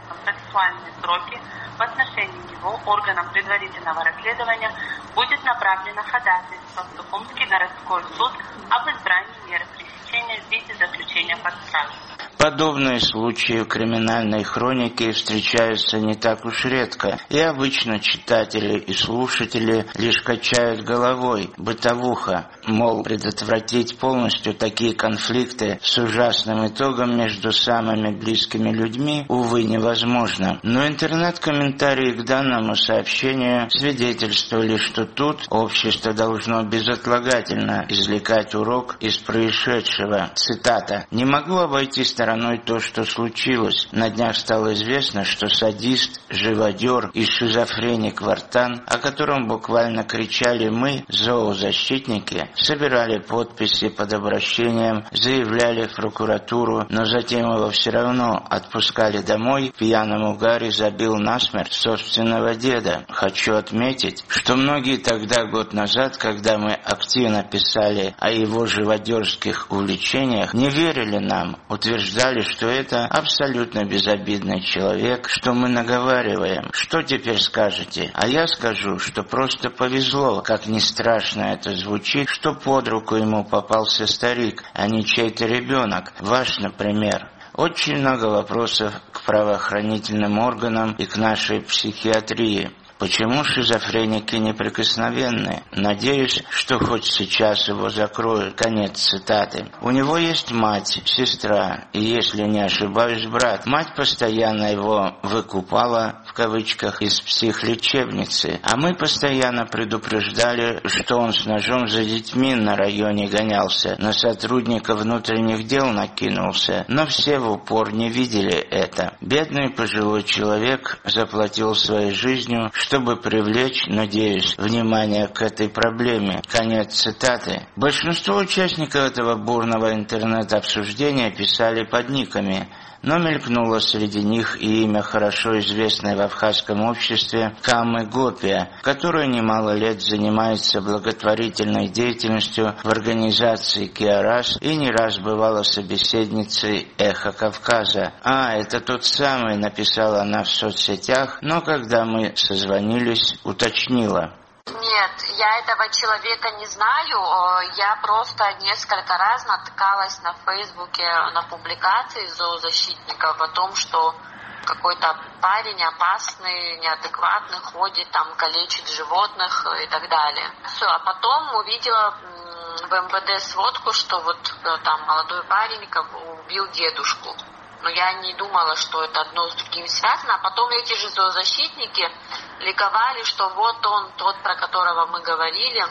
процессуальные сроки, в отношении него органам предварительного расследования будет направлено ходатайство в Сухумский городской суд об избрании меры пресечения в виде заключения под стражу. Подобные случаи в криминальной хронике встречаются не так уж редко, и обычно читатели и слушатели лишь качают головой, бытовуха, мол, предотвратить полностью такие конфликты с ужасным итогом между самыми близкими людьми, увы, невозможно. Но интернет-комментарии к данному сообщению свидетельствовали, что тут общество должно безотлагательно извлекать урок из происшедшего. Цитата. «Не могу обойти стороной то, что случилось. На днях стало известно, что садист, живодер и шизофреник Вартан, о котором буквально кричали мы, зоозащитники, собирали подписи под обращением, заявляли в прокуратуру, но затем его все равно отпускали домой, в пьяном угаре забил насмерть собственного деда. Хочу отметить, что многие тогда, год назад, когда мы активно писали о его живодерских увлечениях, не верили нам, утверждали, что это абсолютно безобидный человек, что мы наговариваем. Что теперь скажете? А я скажу, что просто повезло, как ни страшно это звучит, что под руку ему попался старик, а не чей-то ребенок, ваш, например». Очень много вопросов к правоохранительным органам и к нашей психиатрии. Почему шизофреники неприкосновенны? Надеюсь, что хоть сейчас его закроют. Конец цитаты. У него есть мать, сестра и, если не ошибаюсь, брат. Мать постоянно его «выкупала» в кавычках из психлечебницы, а мы постоянно предупреждали, что он с ножом за детьми на районе гонялся, на сотрудника внутренних дел накинулся, но все в упор не видели это. Бедный пожилой человек заплатил своей жизнью, чтобы привлечь, надеюсь, внимание к этой проблеме. Конец цитаты. Большинство участников этого бурного интернет-обсуждения писали под никами, но мелькнуло среди них и имя хорошо известной в абхазском обществе Камы Гопия, которая немало лет занимается благотворительной деятельностью в организации «Киарас» и не раз бывала собеседницей «Эхо Кавказа». Это тот самый, написала она в соцсетях, но когда мы созвонились, уточнила. Нет, я этого человека не знаю, я просто несколько раз натыкалась на Фейсбуке на публикации зоозащитников о том, что какой-то парень опасный, неадекватный, ходит, там, калечит животных и так далее. Все, а потом увидела в МВД сводку, что вот там молодой парень убил дедушку. Но я не думала, что это одно с другим связано. А потом эти же зоозащитники ликовали, что вот он, тот, про которого мы говорили,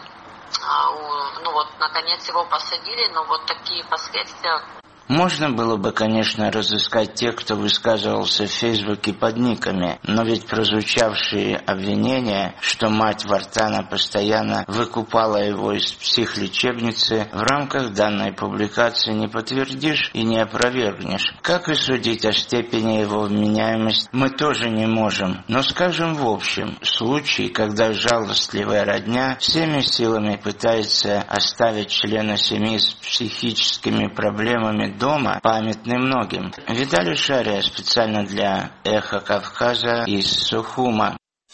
ну вот, наконец его посадили, но вот такие последствия. Можно было бы, конечно, разыскать тех, кто высказывался в Фейсбуке под никами, но ведь прозвучавшие обвинения, что мать Вартана постоянно выкупала его из психлечебницы, в рамках данной публикации не подтвердишь и не опровергнешь. Как и судить о степени его вменяемости, мы тоже не можем. Но скажем в общем, случай, когда жалостливая родня всеми силами пытается оставить члена семьи с психическими проблемами дома, памятный многим. Виталий Шария специально для «Эхо Кавказа» из Сухума.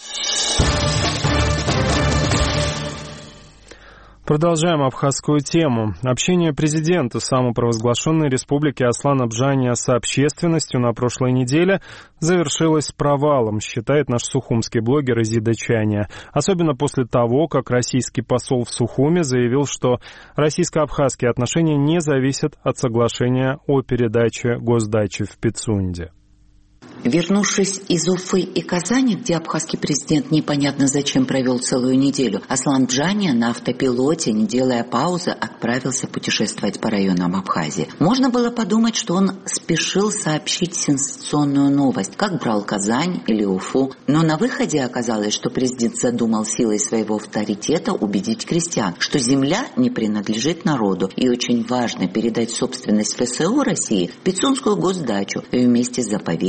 Продолжаем абхазскую тему. Общение президента самопровозглашенной республики Аслана Бжания с общественностью на прошлой неделе завершилось провалом, считает наш сухумский блогер Изида Чания. Особенно после того, как российский посол в Сухуме заявил, что российско-абхазские отношения не зависят от соглашения о передаче госдачи в Пицунде. Вернувшись из Уфы и Казани, где абхазский президент непонятно зачем провел целую неделю, Аслан Бжания на автопилоте, не делая паузы, отправился путешествовать по районам Абхазии. Можно было подумать, что он спешил сообщить сенсационную новость, как брал Казань или Уфу. Но на выходе оказалось, что президент задумал силой своего авторитета убедить крестьян, что земля не принадлежит народу, и очень важно передать собственность ФСО России в Пицунскую госдачу вместе с заповедником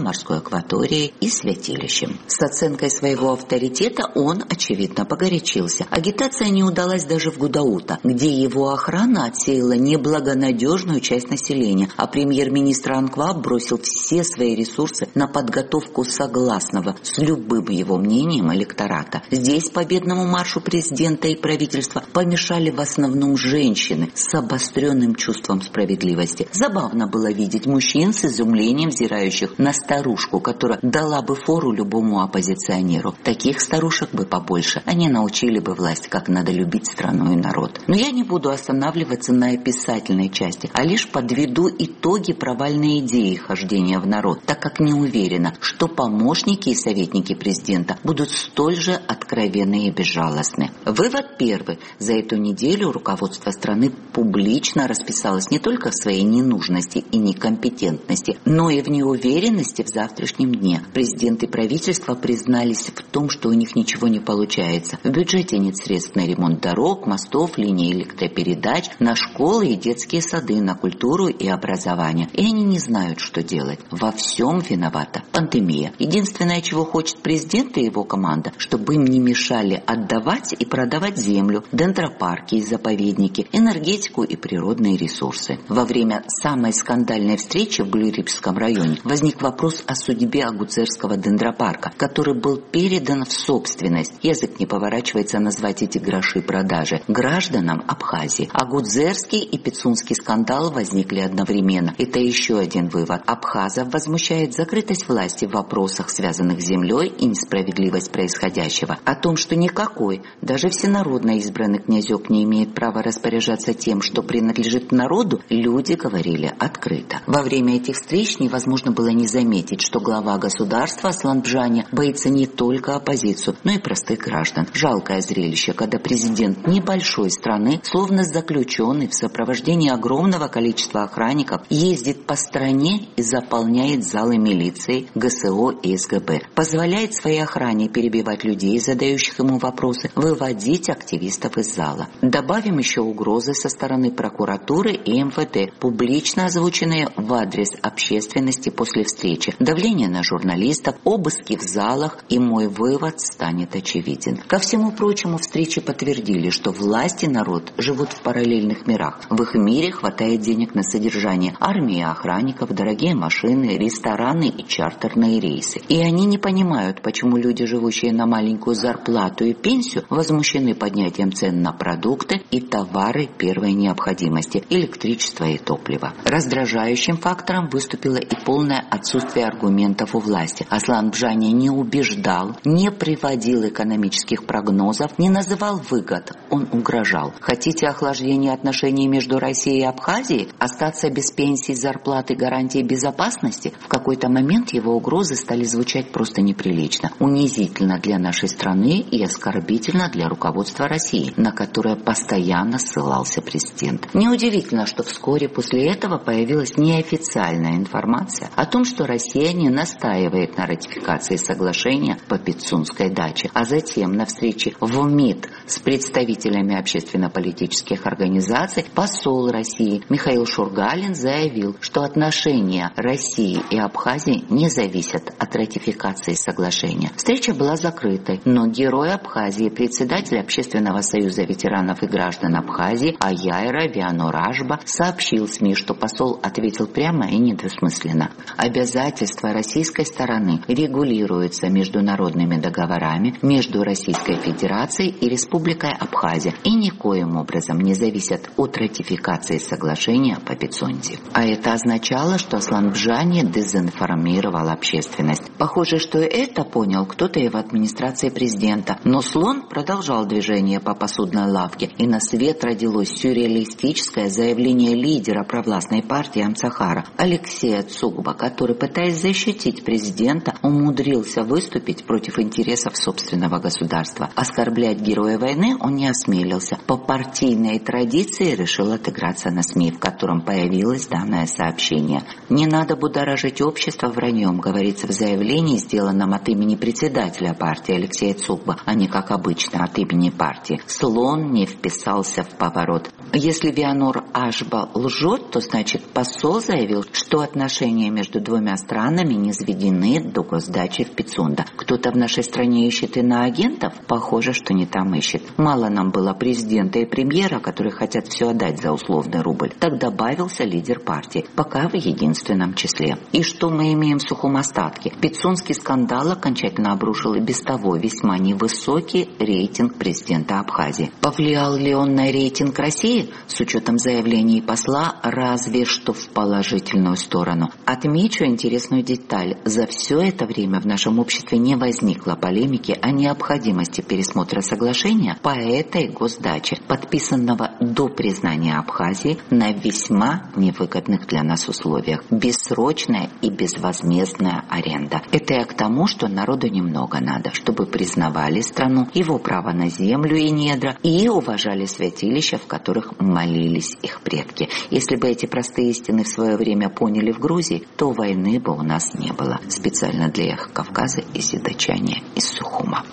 морем, морской акваторией и святилищем. С оценкой своего авторитета он, очевидно, погорячился. Агитация не удалась даже в Гудаута, где его охрана отсеяла неблагонадежную часть населения, а премьер-министр Анкваб бросил все свои ресурсы на подготовку согласного с любым его мнением электората. Здесь победному маршу президента и правительства помешали в основном женщины с обостренным чувством справедливости. Забавно было видеть мужчин с изумлением взирающих на старушку, которая дала бы фору любому оппозиционеру. Таких старушек бы побольше. Они научили бы власть, как надо любить страну и народ. Но я не буду останавливаться на описательной части, а лишь подведу итоги провальной идеи хождения в народ, так как не уверена, что помощники и советники президента будут столь же откровенны и безжалостны. Вывод первый. За эту неделю руководство страны публично расписалось не только в своей ненужности и некомпетентности, но и в неуверенности в завтрашнем дне. Президент и правительство признались в том, что у них ничего не получается. В бюджете нет средств на ремонт дорог, мостов, линий электропередач, на школы и детские сады, на культуру и образование. И они не знают, что делать. Во всем виновата пандемия. Единственное, чего хочет президент и его команда, чтобы им не мешали отдавать и продавать землю, дендропарки и заповедники, энергетику и природные ресурсы. Во время самой скандальной встречи в Глюрипском районе возник вопрос о судьбе Агудзерского дендропарка, который был передан в собственность. Язык не поворачивается назвать эти гроши продажи гражданам Абхазии. Агудзерский и Пицунский скандал возникли одновременно. Это еще один вывод. Абхазов возмущает закрытость власти в вопросах, связанных с землей, и несправедливость происходящего. О том, что никакой, даже всенародно избранный князек не имеет права распоряжаться тем, что принадлежит народу, люди говорили открыто. Во время этих встреч невозможно было не заметить, что глава государства Аслан Бжаня боится не только оппозицию, но и простых граждан. Жалкое зрелище, когда президент небольшой страны, словно заключенный в сопровождении огромного количества охранников, ездит по стране и заполняет залы милиции, ГСО и СГБ. Позволяет своей охране перебивать людей, задающих ему вопросы, выводить активистов из зала. Добавим еще угрозы со стороны прокуратуры и МВД, публично озвученные в адрес общественности после встречи, давление на журналистов, обыски в залах, и мой вывод станет очевиден. Ко всему прочему, встречи подтвердили, что власть и народ живут в параллельных мирах. В их мире хватает денег на содержание армии охранников, дорогие машины, рестораны и чартерные рейсы. И они не понимают, почему люди, живущие на маленькую зарплату и пенсию, возмущены поднятием цен на продукты и товары первой необходимости, электричество и топливо. Раздражающим фактором выступило и полное отсутствие аргументов у власти. Аслан Бжаня не убеждал, не приводил экономических прогнозов, не называл выгод. Он угрожал. Хотите охлаждения отношений между Россией и Абхазией? Остаться без пенсии, зарплаты, гарантии безопасности? В какой-то момент его угрозы стали звучать просто неприлично. Унизительно для нашей страны и оскорбительно для руководства России, на которое постоянно ссылался президент. Неудивительно, что вскоре после этого появилась неофициальная информация о том, что Россия не настаивает на ратификации соглашения по Пицунской даче, а затем на встрече в МИД с представителями общественно-политических организаций посол России Михаил Шургалин заявил, что отношения России и Абхазии не зависят от ратификации соглашения. Встреча была закрытой, но герой Абхазии, председатель Общественного союза ветеранов и граждан Абхазии Аяйра Вианор Ашба сообщил СМИ, что посол ответил прямо и недвусмысленно. Обязательства российской стороны регулируются международными договорами между Российской Федерацией и Республикой Абхазия и никоим образом не зависят от ратификации соглашения по Пицунде. А это означало, что Аслан Бжаня дезинформировал общественность. Похоже, что это понял кто-то и в администрации президента. Но слон продолжал движение по посудной лавке, и на свет родилось сюрреалистическое заявление лидера провластной партии Амцахара Алексея Цугба, который, пытаясь защитить президента, умудрился выступить против интересов собственного государства. Оскорблять героя войны он не осмелился. По партийной традиции решил отыграться на СМИ, в котором появилось данное сообщение. «Не надо будоражить общество враньем», говорится в заявлении, сделанном от имени председателя партии Алексея Цугба, а не, как обычно, от имени партии. Слон не вписался в поворот. Если Вианор Ашба лжет, то значит посол заявил, что отношения между двумя странами низведены до госдачи в Пицунда. Кто-то в нашей стране ищет иноагентов? Похоже, что не там ищет. Мало нам было президента и премьера, которые хотят все отдать за условный рубль. Так добавился лидер партии, пока в единственном числе. И что мы имеем в сухом остатке? Пицунский скандал окончательно обрушил и без того весьма невысокий рейтинг президента Абхазии. Повлиял ли он на рейтинг России? С учетом заявлений посла, разве что в положительную сторону. Отмечу интересную деталь. За все это время в нашем обществе не возникло полемики о необходимости пересмотра соглашения по этой госдаче, подписанного до признания Абхазии на весьма невыгодных для нас условиях. Бессрочная и безвозмездная аренда. Это я к тому, что народу немного надо, чтобы признавали страну, его право на землю и недра, и уважали святилища, в которых молились их предки. Если бы эти простые истины в свое время поняли в Грузии, то войны бы у нас не было. Специально для Эхо Кавказа из Ядачания, из Сухума.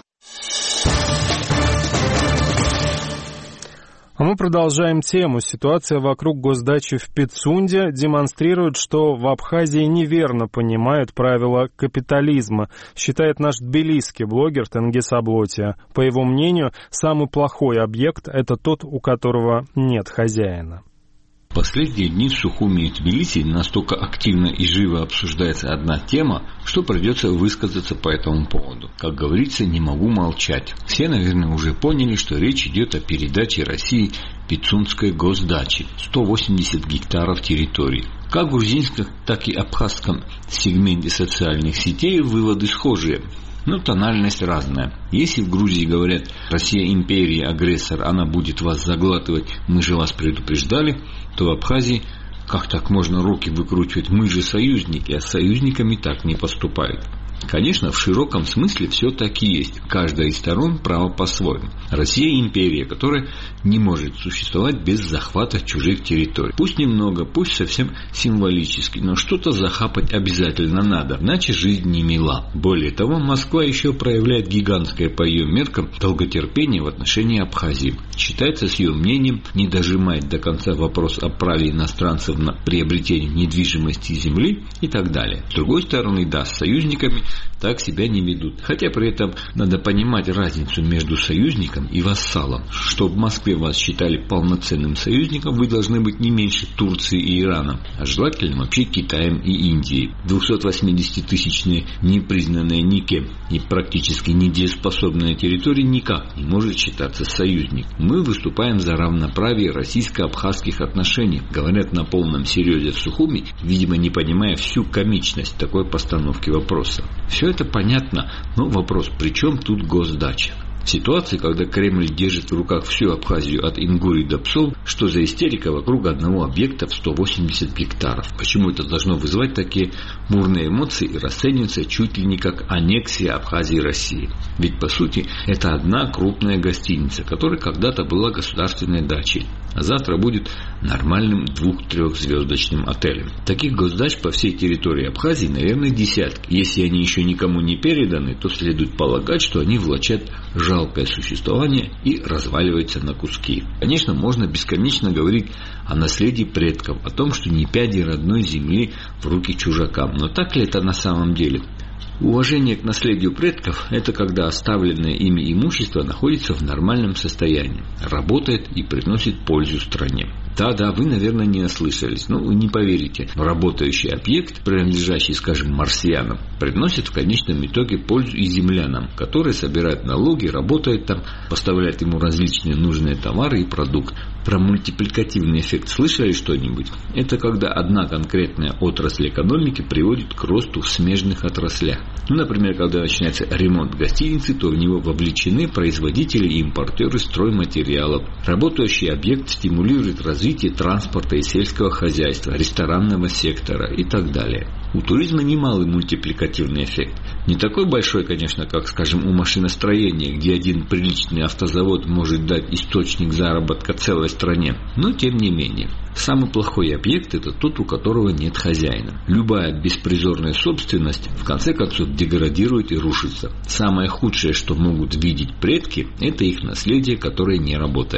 А мы продолжаем тему. Ситуация вокруг госдачи в Пицунде демонстрирует, что в Абхазии неверно понимают правила капитализма, считает наш тбилисский блогер Тенгиз Аблотия. По его мнению, самый плохой объект – это тот, у которого нет хозяина. В последние дни в Сухуми и Тбилиси настолько активно и живо обсуждается одна тема, что придется высказаться по этому поводу. Как говорится, не могу молчать. Все, наверное, уже поняли, что речь идет о передаче России Пицунской госдачи, 180 гектаров территории. Как в грузинском, так и абхазском сегменте социальных сетей выводы схожие. Но тональность разная. Если в Грузии говорят «Россия империя, агрессор, она будет вас заглатывать, мы же вас предупреждали», то в Абхазии как так можно руки выкручивать, мы же союзники, а с союзниками так не поступают. Конечно, в широком смысле все так и есть. Каждая из сторон права по-своему. Россия империя, которая не может существовать без захвата чужих территорий. Пусть немного, пусть совсем символически, но что-то захапать обязательно надо, иначе жизнь не мила. Более того, Москва еще проявляет гигантское по ее меркам долготерпение в отношении Абхазии. Считается, с ее мнением, не дожимает до конца вопрос о праве иностранцев на приобретение недвижимости земли и так далее. С другой стороны, да, с союзниками так себя не ведут. Хотя при этом надо понимать разницу между союзником и вассалом. Чтобы в Москве вас считали полноценным союзником, вы должны быть не меньше Турции и Ирана, а желательно вообще Китаем и Индией. 280-тысячные непризнанные никем и практически недееспособная территория никак не может считаться союзником. Мы выступаем за равноправие российско-абхазских отношений, говорят на полном серьезе в Сухуми, видимо не понимая всю комичность такой постановки вопроса. Все это понятно, но вопрос, при чем тут госдача? В ситуации, когда Кремль держит в руках всю Абхазию от Ингурии до Псов, что за истерика вокруг одного объекта в 180 гектаров? Почему это должно вызывать такие бурные эмоции и расцениваться чуть ли не как аннексия Абхазии России? Ведь по сути это одна крупная гостиница, которая когда-то была государственной дачей, а завтра будет нормальным 2-3-звездочным отелем. Таких госдач по всей территории Абхазии, наверное, десятки. Если они еще никому не переданы, то следует полагать, что они влачат жалкое существование и разваливаются на куски. Конечно, можно бесконечно говорить о наследии предков, о том, что не пяди родной земли в руки чужакам. Но так ли это на самом деле? Уважение к наследию предков – это когда оставленное ими имущество находится в нормальном состоянии, работает и приносит пользу стране. Да, вы, наверное, не ослышались, но вы не поверите. Работающий объект, принадлежащий, скажем, марсианам, приносит в конечном итоге пользу и землянам, которые собирают налоги, работают там, поставляют ему различные нужные товары и продукты. Про мультипликативный эффект слышали что-нибудь? Это когда одна конкретная отрасль экономики приводит к росту в смежных отраслях. Например, когда начинается ремонт гостиницы, то в него вовлечены производители и импортеры стройматериалов. Работающий объект стимулирует развитие транспорта и сельского хозяйства, ресторанного сектора и так далее. У туризма немалый мультипликативный эффект. Не такой большой, конечно, как, скажем, у машиностроения, где один приличный автозавод может дать источник заработка целой стране. Но тем не менее. Самый плохой объект – это тот, у которого нет хозяина. Любая беспризорная собственность, в конце концов, деградирует и рушится. Самое худшее, что могут видеть предки – это их наследие, которое не работает.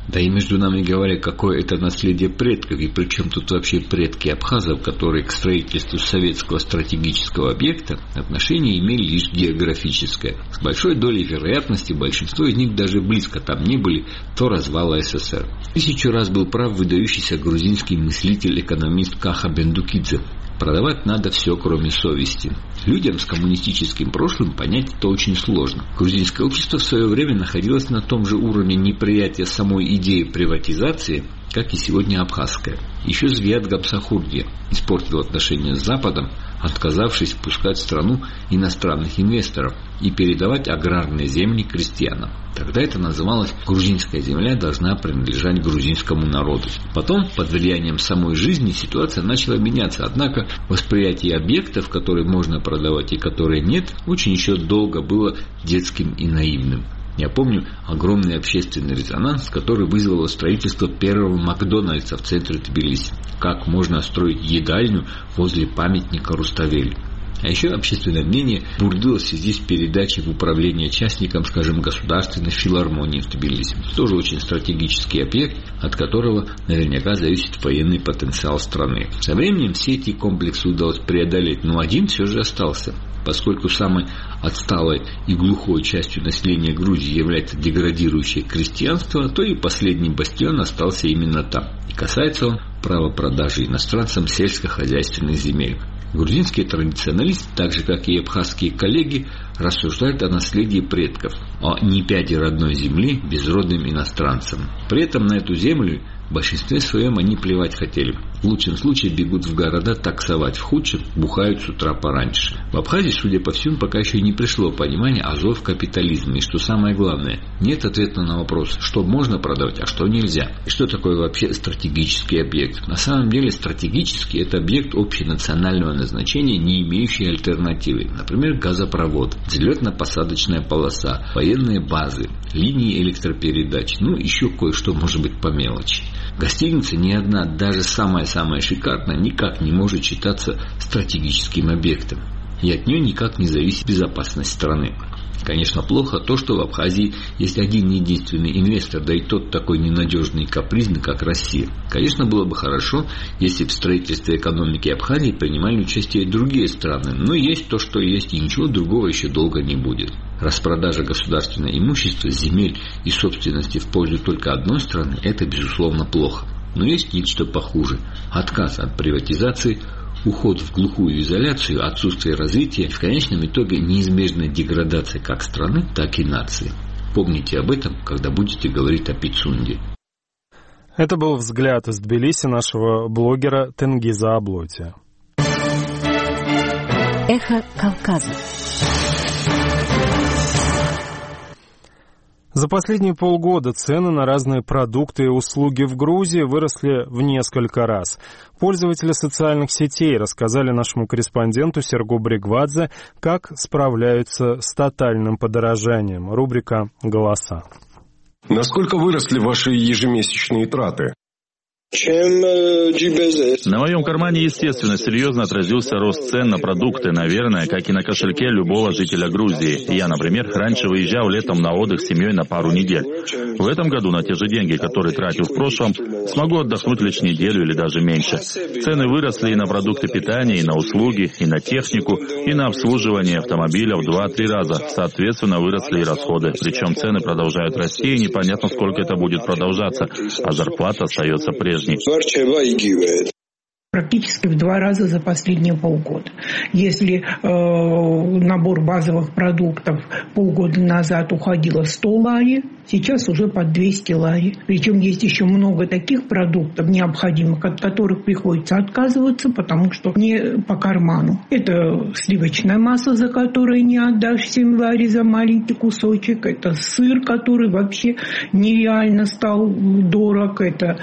Да и между нами говоря, какое это наследие предков, и причем тут вообще предки абхазов, которые к строительству советского стратегического объекта отношение имели лишь географическое. С большой долей вероятности большинство из них даже близко там не были до развала СССР. 1000 раз был прав выдающийся грузинский мыслитель-экономист Каха Бендукидзе. Продавать надо все, кроме совести. Людям с коммунистическим прошлым понять это очень сложно. Грузинское общество в свое время находилось на том же уровне неприятия самой идеи приватизации, как и сегодня абхазское. Еще Звиат Гапсахурдия испортил отношения с Западом, отказавшись впускать в страну иностранных инвесторов и передавать аграрные земли крестьянам. Тогда это называлось «грузинская земля должна принадлежать грузинскому народу». Потом, под влиянием самой жизни, ситуация начала меняться. Однако восприятие объектов, которые можно продавать и которые нет, очень еще долго было детским и наивным. Я помню огромный общественный резонанс, который вызвало строительство первого Макдональдса в центре Тбилиси. Как можно строить едальню возле памятника Руставели? А еще общественное мнение бурлило в связи с передачей в управление частникам, скажем, государственной филармонии в Тбилиси. Тоже очень стратегический объект, от которого наверняка зависит военный потенциал страны. Со временем все эти комплексы удалось преодолеть, но один все же остался. Поскольку самой отсталой и глухой частью населения Грузии является деградирующее крестьянство, то и последний бастион остался именно там. И касается он права продажи иностранцам сельскохозяйственных земель. Грузинские традиционалисты, так же как и абхазские коллеги, рассуждают о наследии предков, о непяде родной земли безродным иностранцам. При этом на эту землю в большинстве своем они плевать хотели. В лучшем случае бегут в города таксовать, в худшем бухают с утра пораньше. В Абхазии, судя по всему, пока еще не пришло понимание азов капитализма. И что самое главное, нет ответа на вопрос, что можно продавать, а что нельзя. И что такое вообще стратегический объект? На самом деле стратегический – это объект общенационального назначения, не имеющий альтернативы. Например, газопровод, взлетно-посадочная полоса, военные базы, линии электропередач, еще кое-что может быть по мелочи. Гостиница ни одна, даже самая-самая шикарная, никак не может считаться стратегическим объектом. И от нее никак не зависит безопасность страны. Конечно, плохо то, что в Абхазии есть один единственный инвестор, да и тот такой ненадежный и капризный, как Россия. Конечно, было бы хорошо, если бы в строительстве экономики Абхазии принимали участие и другие страны. Но есть то, что есть, и ничего другого еще долго не будет. Распродажа государственного имущества, земель и собственности в пользу только одной страны – это, безусловно, плохо. Но есть нечто похуже. Отказ от приватизации, уход в глухую изоляцию, отсутствие развития, в конечном итоге неизбежная деградация как страны, так и нации. Помните об этом, когда будете говорить о Пицунде. Это был взгляд из Тбилиси нашего блогера Тенгиза Аблоти. Эхо Кавказа. За последние полгода цены на разные продукты и услуги в Грузии выросли в несколько раз. Пользователи социальных сетей рассказали нашему корреспонденту Сергу Бригвадзе, как справляются с тотальным подорожанием. Рубрика «Голоса». Насколько выросли ваши ежемесячные траты? На моем кармане, естественно, серьезно отразился рост цен на продукты, наверное, как и на кошельке любого жителя Грузии. Я, например, раньше выезжал летом на отдых с семьей на пару недель. В этом году на те же деньги, которые тратил в прошлом, смогу отдохнуть лишь неделю или даже меньше. Цены выросли и на продукты питания, и на услуги, и на технику, и на обслуживание автомобиля в 2-3 раза. Соответственно, выросли и расходы. Причем цены продолжают расти, и непонятно, сколько это будет продолжаться, а зарплата остается прежней. Практически в 2 раза за последние полгода. Если набор базовых продуктов полгода назад уходило 100 лари, сейчас уже под 200 лари. Причем есть еще много таких продуктов необходимых, от которых приходится отказываться, потому что не по карману. Это сливочное масло, за которое не отдашь 7 лари за маленький кусочек. Это сыр, который вообще нереально стал дорог. Это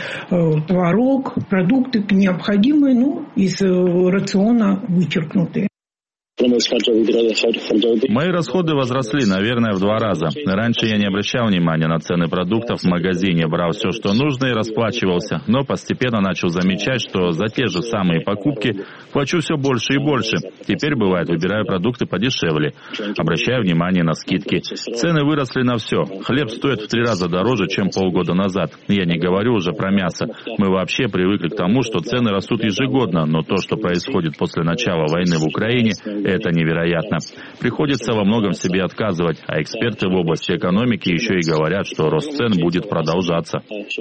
творог, продукты необходимые, из рациона вычеркнутые. Мои расходы возросли, наверное, в 2 раза. Раньше я не обращал внимания на цены продуктов в магазине, брал все, что нужно, и расплачивался. Но постепенно начал замечать, что за те же самые покупки плачу все больше и больше. Теперь, бывает, выбираю продукты подешевле. Обращаю внимание на скидки. Цены выросли на все. Хлеб стоит в 3 раза дороже, чем полгода назад. Я не говорю уже про мясо. Мы вообще привыкли к тому, что цены растут ежегодно, но то, что происходит после начала войны в Украине, это невероятно. Приходится во многом себе отказывать, а эксперты в области экономики еще и говорят, что рост цен будет продолжаться.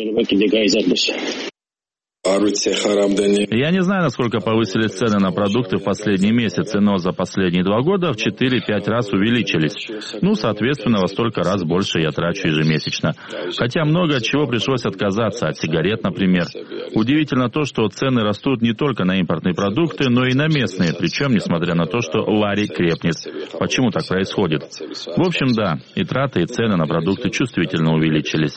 Я не знаю, насколько повысились цены на продукты в последние месяцы, но за последние 2 года в 4-5 раз увеличились. Соответственно, во столько раз больше я трачу ежемесячно. Хотя много от чего пришлось отказаться, от сигарет, например. Удивительно то, что цены растут не только на импортные продукты, но и на местные, причем несмотря на то, что лари крепнет. Почему так происходит? В общем, да, и траты, и цены на продукты чувствительно увеличились.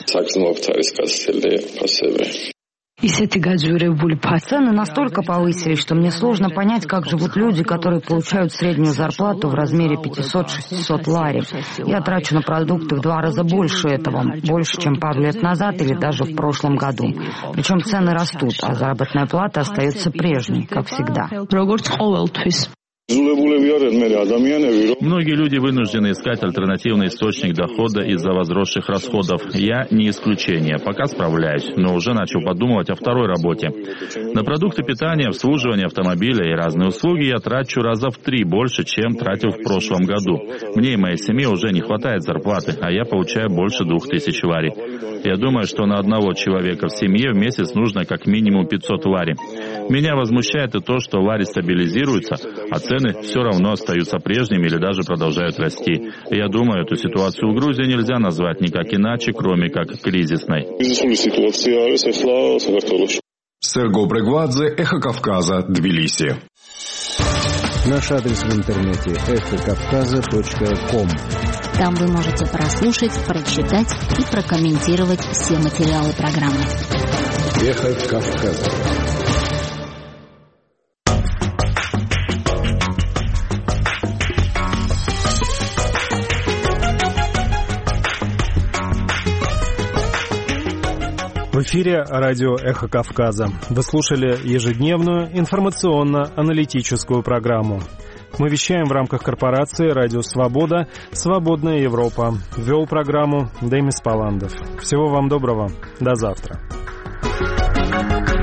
Цены настолько повысились, что мне сложно понять, как живут люди, которые получают среднюю зарплату в размере 500-600 лари. Я трачу на продукты в 2 раза больше этого, больше, чем пару лет назад или даже в прошлом году. Причем цены растут, а заработная плата остается прежней, как всегда. Многие люди вынуждены искать альтернативный источник дохода из-за возросших расходов. Я не исключение, пока справляюсь, но уже начал подумывать о второй работе. На продукты питания, обслуживание автомобиля и разные услуги я трачу раза в 3 больше, чем тратил в прошлом году. Мне и моей семье уже не хватает зарплаты, а я получаю больше 2000 лари. Я думаю, что на одного человека в семье в месяц нужно как минимум 500 лари. Меня возмущает и то, что лари стабилизируются, а цены все равно остаются прежними или даже продолжают расти. И я думаю, эту ситуацию в Грузии нельзя назвать никак иначе, кроме как кризисной. Серго Брегвадзе, Эхо Кавказа, Тбилиси. Наш адрес в интернете эхокавказа.ком. Там вы можете прослушать, прочитать и прокомментировать все материалы программы. Эхо Кавказа. В эфире радио «Эхо Кавказа». Вы слушали ежедневную информационно-аналитическую программу. Мы вещаем в рамках корпорации «Радио Свобода», «Свободная Европа». Вел программу Демис Паландов. Всего вам доброго. До завтра.